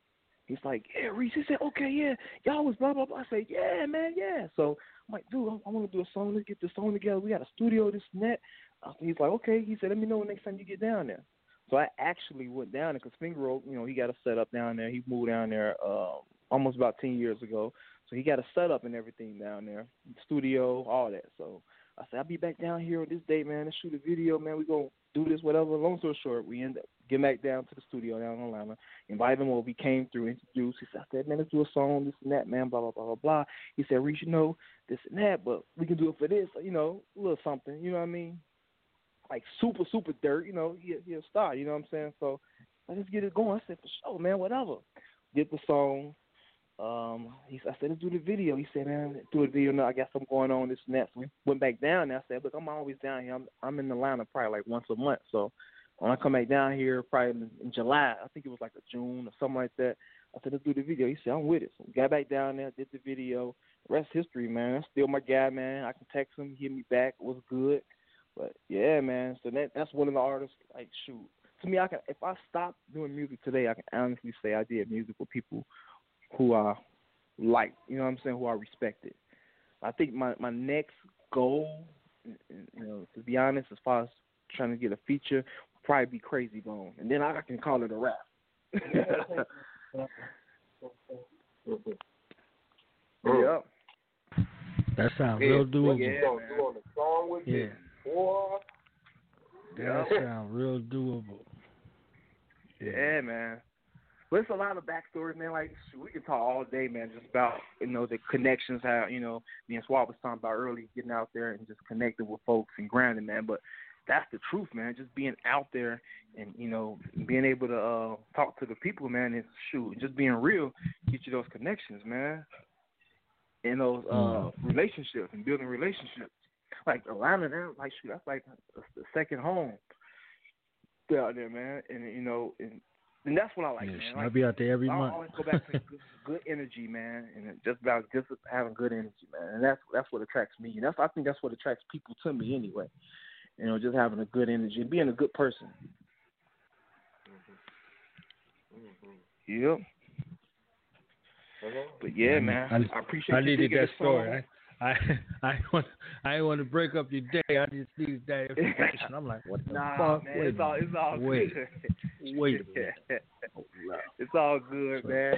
He's like, yeah, Reese. He said, okay, yeah, y'all was blah, blah, blah. I said, yeah, man, yeah. So I'm like, dude, I want to do a song. Let's get this song together. We got a studio, this and that. He's like, okay. He said, let me know next time you get down there. So I actually went down there because Finger Roll, he got a setup down there. He moved down there almost about 10 years ago. So he got a setup and everything down there, studio, all that. So I said, I'll be back down here on this date, man. Let's shoot a video, man. We going to do this, whatever. Long story short, we end up getting back down to the studio down in Atlanta. Invited him over. He came through, introduced. He said, man, let's do a song, this and that, man, blah, blah, blah, blah, blah. He said, Reese, this and that, but we can do it for this, a little something, you know what I mean? Like super, super dirt, he a star, you know what I'm saying? So let's get it going. I said, for sure, man, whatever. Did the song. I said, let's do the video. He said, man, do the video now. I got something going on, this and that. So we went back down there. I said, look, I'm always down here. I'm in Atlanta probably like once a month. So when I come back down here probably in July, I think it was like a June or something like that, I said, let's do the video. He said, I'm with it. So we got back down there, did the video. The rest history, man. That's still my guy, man. I can text him, he hit me back. It was good. But, yeah, man, so that's one of the artists, like, shoot. To me, if I stop doing music today, I can honestly say I did music with people who I like, you know what I'm saying, who I respected. I think my next goal, to be honest, as far as trying to get a feature, would probably be Crazy Bone. And then I can call it a rap. Yep. That sounds real doable. Yeah, doing a song with me. Boy. That sounds real doable. Yeah, man. But it's a lot of backstory, man. Like, we can talk all day, man, just about, the connections, how, me and Swab was talking about early, getting out there and just connecting with folks and grinding, man. But that's the truth, man. Just being out there and, being able to talk to the people, man, and just being real, get you those connections, man. And those relationships and building relationships. Like Atlanta, that's like the second home out there, man. And that's what I like, man. I'll be out there every month. I always go back to good energy, man, and just about just having good energy, man. And that's what attracts me. And I think that's what attracts people to me anyway. Just having a good energy and being a good person. Yep. But yeah, man, I appreciate you needed that story. I want to break up your day. I just need that information. I'm like, what the fuck? Man, it's all wait. good. Wait a minute. It's all good, man.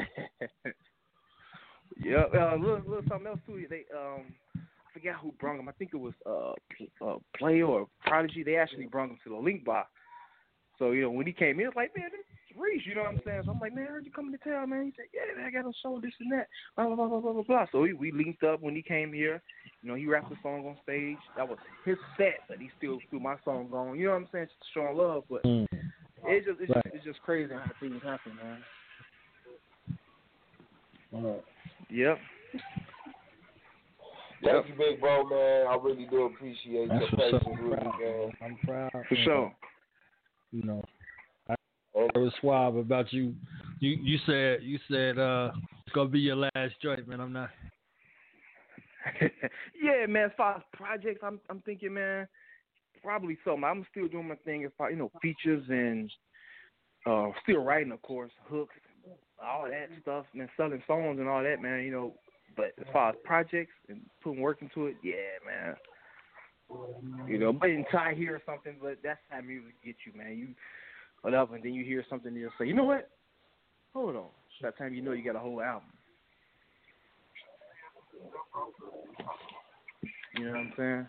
Yep. Little something else too. They I forgot who brought him. I think it was Play or Prodigy. They actually brought him to the Link Bar. So when he came in, it was like, man, this is Reese. You know what I'm saying? So I'm like, man, I heard you coming to town, man. He said, yeah, man, I got a show, this and that. Blah blah blah blah blah blah. So we linked up when he came here. He rapped the song on stage. That was his set, but he still threw my song on. You know what I'm saying? Just showing love, but it's just crazy how things happen, man. Yep. Thank you, big bro, man. I really do appreciate your patience with me, man. I'm proud. For sure. I was suave about you. You said it's gonna be your last joint, man. I'm not. Yeah, man. As far as projects, I'm thinking, man, probably so. I'm still doing my thing as far features and still writing, of course, hooks, all that stuff, man, selling songs and all that, man. But as far as projects and putting work into it, yeah, man. But in Thai hear something, but that's how music gets you, man. Whatever, and then you hear something and you'll say, you know what? Hold on. That time you got a whole album. You know what I'm saying?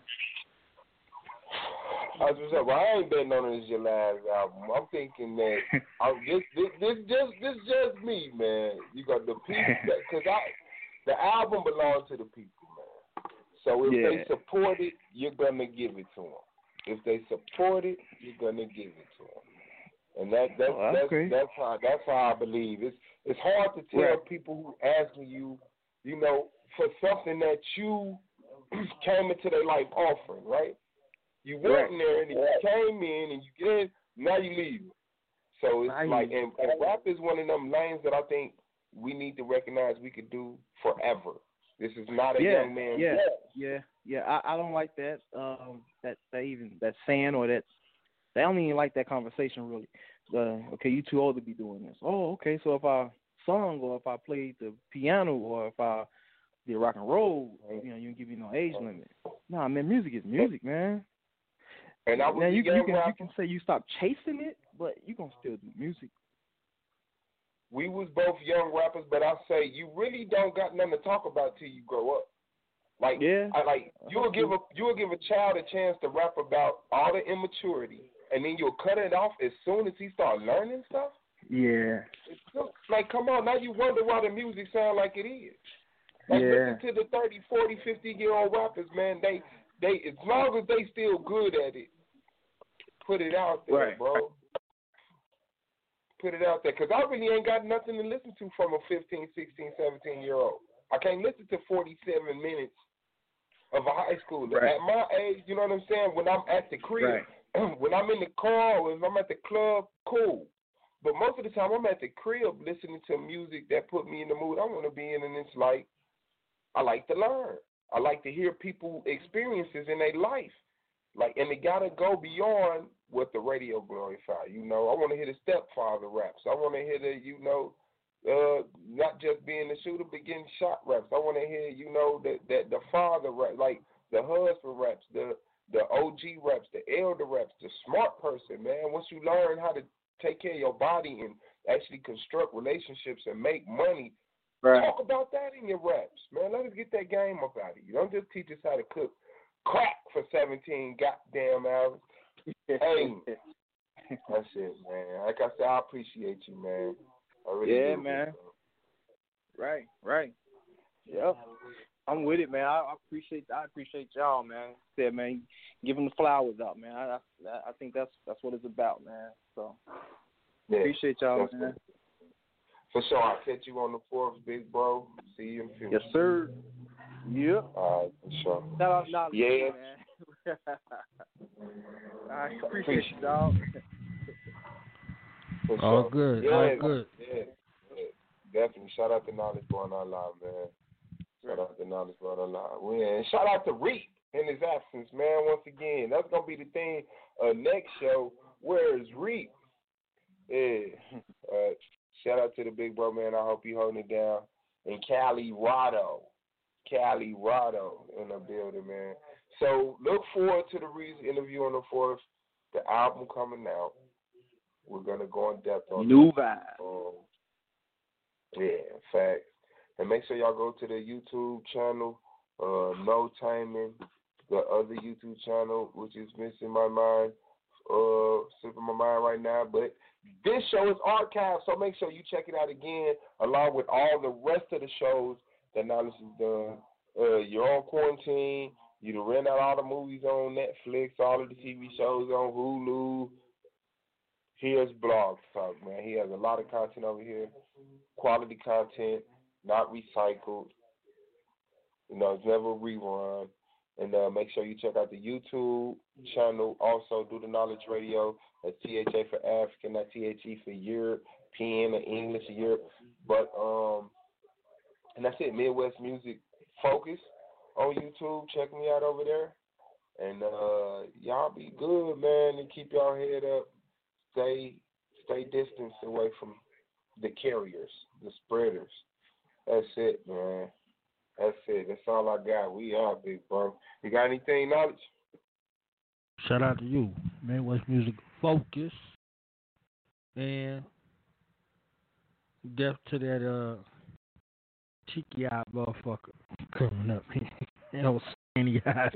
I ain't betting on this your last album. I'm thinking that this just me, man. You got the people because the album belongs to the people, man. So if they support it, you're gonna give it to them. If they support it, you're gonna give it to them. And that's how I believe. It's hard to tell people who asking you, for something that you came into their life offering, right? You went in there and you came in and you get in, now you leave. So it's like, and rap is one of them lanes that I think we need to recognize we could do forever. This is not a young man. Yeah. I don't like that. That saying or that. They don't even like that conversation really. Okay, you too old to be doing this. Oh, okay. So if I sung, or if I played the piano, or if I did rock and roll, you don't give me no age limit. Nah, man, music is music, man. And I was now you can say you stop chasing it, but you gonna still do music. We was both young rappers, but I say you really don't got nothing to talk about till you grow up. Like, you'll give a child a chance to rap about all the immaturity, and then you'll cut it off as soon as he start learning stuff. Yeah. Like, come on, now you wonder why the music sound like it is. Like, listen to the 30, 40, 50-year-old rappers, man. They as long as they still good at it, put it out there, bro. Put it out there, because I really ain't got nothing to listen to from a 15, 16, 17-year-old. I can't listen to 47 minutes of a high schooler. At my age, you know what I'm saying? When I'm at the crib, when I'm in the car, or if I'm at the club, cool. But most of the time, I'm at the crib listening to music that put me in the mood I want to be in, and it's like, I like to learn. I like to hear people experiences in their life. Like, and it got to go beyond what the radio glorify. You know, I want to hear the stepfather raps. I want to hear the, not just being the shooter, but getting shot raps. I want to hear, that the father rap, like the husband raps, the OG raps, the elder raps, the smart person, man. Once you learn how to take care of your body and actually construct relationships and make money, talk about that in your raps, man. Let us get that game up out of you. Don't just teach us how to cook crack for 17 goddamn hours. Hey, that's it, man. Like I said, I appreciate you, man. I really do, man. Right. Yep. I'm with it, man. I appreciate y'all, man. Said, man, give them the flowers out, man. I think that's what it's about, man. So appreciate y'all, man. For sure, I'll catch you on the 4th, big bro. See you in the future. Yes, sir. Yep. All right, for sure. Shout out Knowledge, man. I appreciate you, dog. All good. Yeah, definitely. Shout out to Knowledge Born Online, man. Shout out to Knowledge Born Online. And shout out to Reap in his absence, man. Once again, that's gonna be the thing. Next show, where is Reap? Yeah. Shout out to the big bro, man. I hope he holding it down. And Cali Rado in the building, man. So look forward to the Reese interview on the 4th. The album coming out. We're gonna go in depth on new vibe. Facts. And make sure y'all go to the YouTube channel, No Timing, the other YouTube channel, which is missing my mind, slipping my mind right now. But this show is archived, so make sure you check it out again, along with all the rest of the shows that Knowledge has done. You're on quarantine. You done rent out all the movies on Netflix, all of the TV shows on Hulu. Here's Blog Talk, man. He has a lot of content over here. Quality content, not recycled. It's never a rerun. And make sure you check out the YouTube channel. Also, do the Knowledge Radio. That's THA for African, not THE for European or English or Europe. But, and that's it. Midwest Music Focus on YouTube. Check me out over there. And y'all be good, man, and keep y'all head up. Stay distance away from the carriers, the spreaders. That's it, man. That's it. That's all I got. We are, big bro. You got anything, Knowledge? Shout out to you, Midwest Music Focus. And deaf to that cheeky eye motherfucker coming up here. You know, skinny eyes.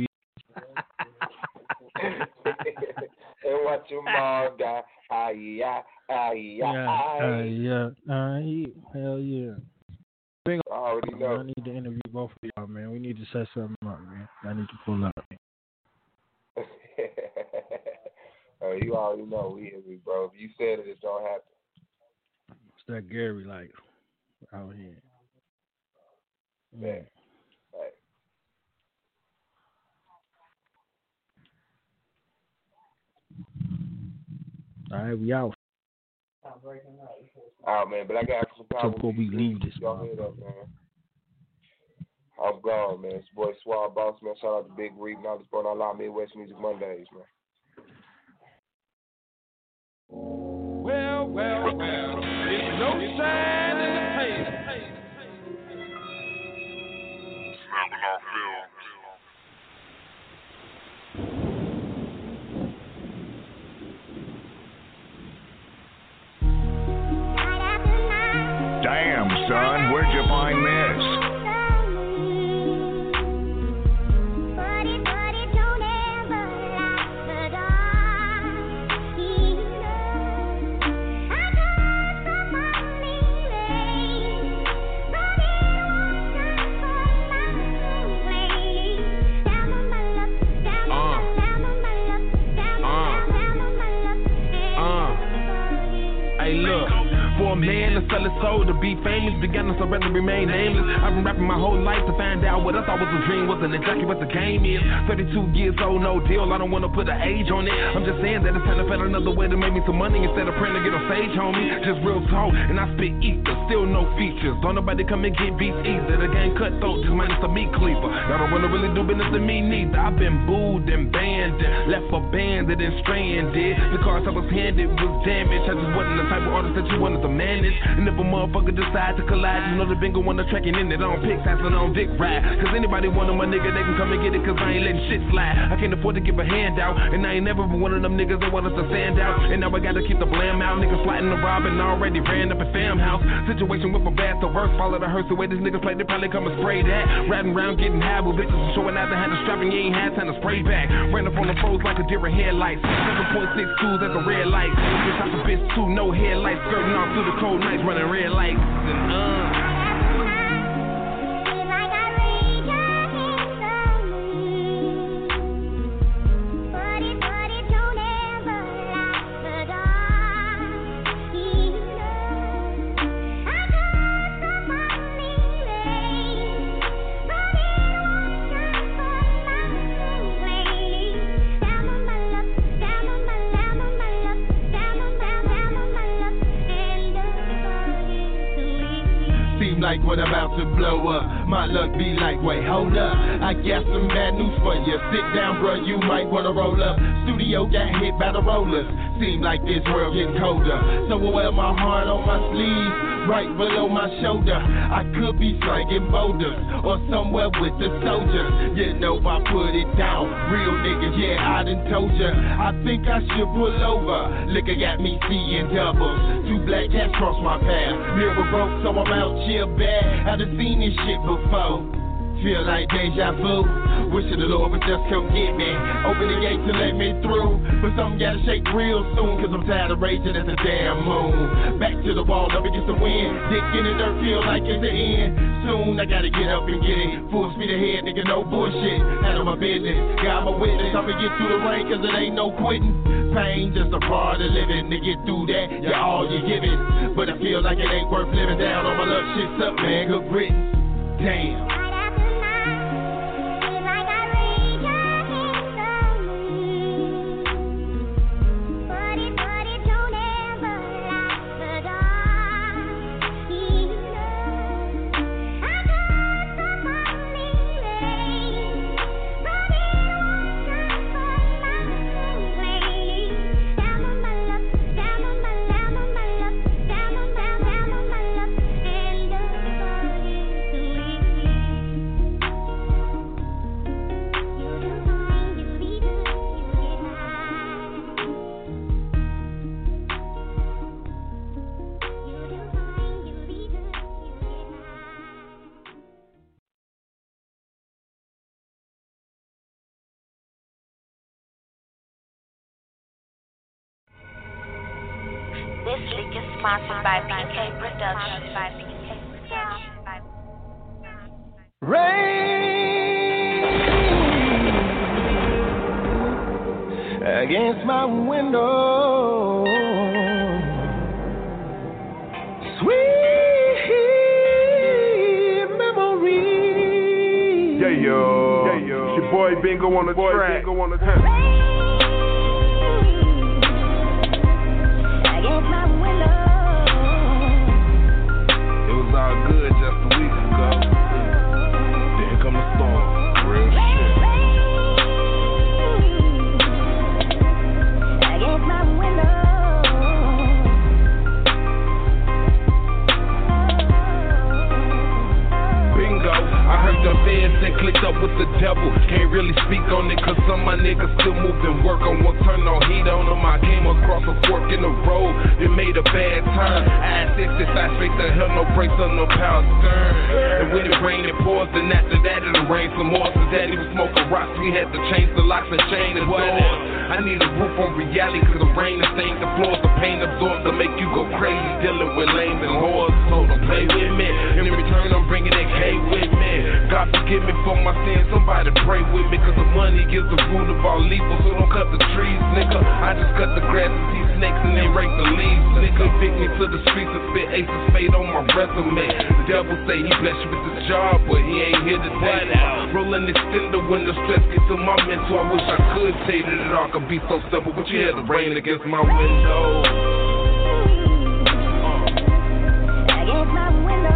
And watch your mom die. Hell yeah. I already know. I need to interview both of y'all, man. We need to set something up, man. I need to pull up. You already know we here, bro. If you said it, it's gonna happen. It's that Gary like out here. Man. Right. All right, we out. Oh man, but I got some power. So before we leave this, y'all head up, man. I'm gone, man. It's your boy Swab Boss, man. Shout out to Big Reap. Knowledge Born Online, Midwest Music Mondays, man. Well, it's no sign Damn, son, where'd you find this? Man to sell his soul to be famous, began to rather remain nameless. I've been rapping my whole life to find out what I thought was a dream wasn't exactly what the game is. 32 years old, no deal, I don't want to put an age on it. I'm just saying that it's time to find another way to make me some money instead of praying to get on stage, homie. Just real talk, and I spit ether, still no features. Don't nobody come and get beats either. The game cutthroat, just minus the meat cleaver. Y'all don't want to really do business to me neither. I've been booed and banned, left abandoned and stranded. The cards I was handed was damaged. I just wasn't the type of artist that you wanted to manage. And if a motherfucker decide to collide, you know the bingo when the tracking in it on pick, passing on dick ride. Cause anybody want my nigga, they can come and get it, cause I ain't letting shit slide. I can't afford to give a handout, and I ain't never been one of them niggas that want us to stand out. And now I gotta keep the blam out. Niggas plotting to rob and already ran up a fam house. Situation went from bad to worse, follow the hearse. The way these niggas play, they probably come and spray that. Riding around getting high with bitches and showing out they had a strap and you ain't had time to spray back. Ran up on the foes like a deer in headlights. 7.62s at the red light. Bitch out the bitch too, no headlights. Skirting off through the cold nights, running red lights and like what about to blow up. My luck be like, wait, hold up. I got some bad news for you. Sit down, bro, you might wanna roll up. Studio got hit by the rollers. Seem like this world getting colder. So I wear my heart on my sleeve, right below my shoulder. I could be slanging boulders or somewhere with the soldiers. You know I put it down. Real niggas, yeah, I done told ya. I think I should pull over. Liquor got me seeing doubles. 2 black cats cross my path. Mirror broke, so I'm out chill bad. I done seen this shit before. Feel like deja vu. Wishing the Lord would just come get me. Open the gate to let me through. But something gotta shake real soon, cause I'm tired of raging at the damn moon. Back to the wall, up against the wind. Dick in the dirt, feel like it's the end. Soon I gotta get up and get it. Full speed ahead, nigga, no bullshit. Out of my business, got my witness. I'ma get through the rain, cause it ain't no quitting. Pain just a part of living. To get through that, you're all you give it. But I feel like it ain't worth living down on my luck. Shit's up, man, good riddance. Damn. This leak is sponsored by BK Productions. Rain against my window, sweet memories. Yeah, yo. It's your boy Bingo on the track. It was all good just a week ago. Then come a storm. Real shit. Bingo. I heard the feds and clicked up with the devil. Can't really speak on it, cause some of my niggas still moving work. I won't turn no heat on them. I came across a fork in the road, it made a bad turn. I had 65 straight to hell, no brakes on no power stern. And when it rained, it pours, and after that it'll rain some more. Since daddy was smoking rocks, we had to change the locks and chain the doors. I need a roof on reality, cause the rain and stains the floors. The pain absorbs to make you go crazy, dealing with lames and whores. So don't play with me. In return, I'm bringing that K with me. God forgive me for my sins, somebody pray with me, cause the money is the root of all evil. So don't cut the trees, nigga. I just cut the grass and see snakes and they rake the leaves, nigga. Pick me to the streets and spit ace of spade on my resume. The devil say he bless you with this job, but he ain't here today. Rolling extender when the stress gets to my mental. I wish I could say that it all could be so simple, but you had the rain against my window. Against my window.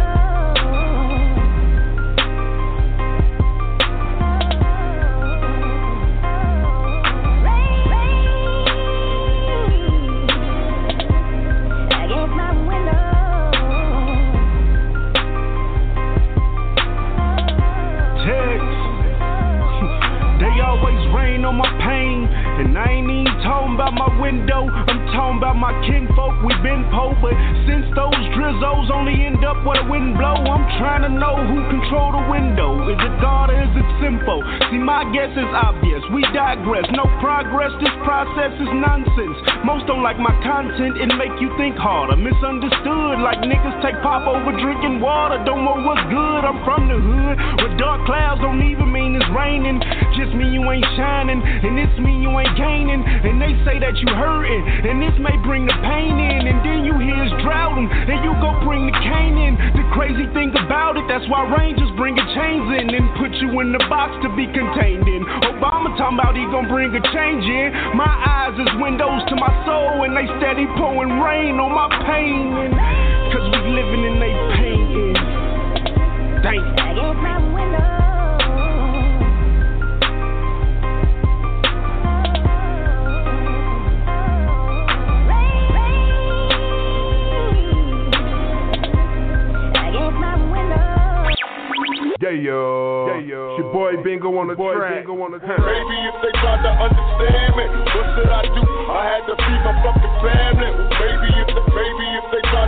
On my pain, and I ain't even talking about my window, I'm talking about my kinfolk. We been poor, but since those drizzles only end up where the wind blow, I'm trying to know who control the window. Is it God or is it simple? See, my guess is obvious, we digress, no progress, this process is nonsense. Most don't like my content, it make you think harder, misunderstood, like niggas take pop over drinking water. Don't know what's good, I'm from the hood, where dark clouds don't even mean it's raining, just mean you ain't shining, and this mean you ain't gaining, and they say that you hurting, and this may bring the pain in, and then you hear it's droughting, and you go bring the cane in. The crazy thing about it, that's why Rangers bring a chains in and put you in the box to be contained in. Obama talking about he gon' bring a change in. My eyes is windows to my soul, and they steady pouring rain on my pain, and cause we living in they pain in. Thank you. Against my window. Yeah, your boy Bingo on the track. Baby, if they tried to understand me, what should I do? I had to feed my fucking family. Baby, if they tried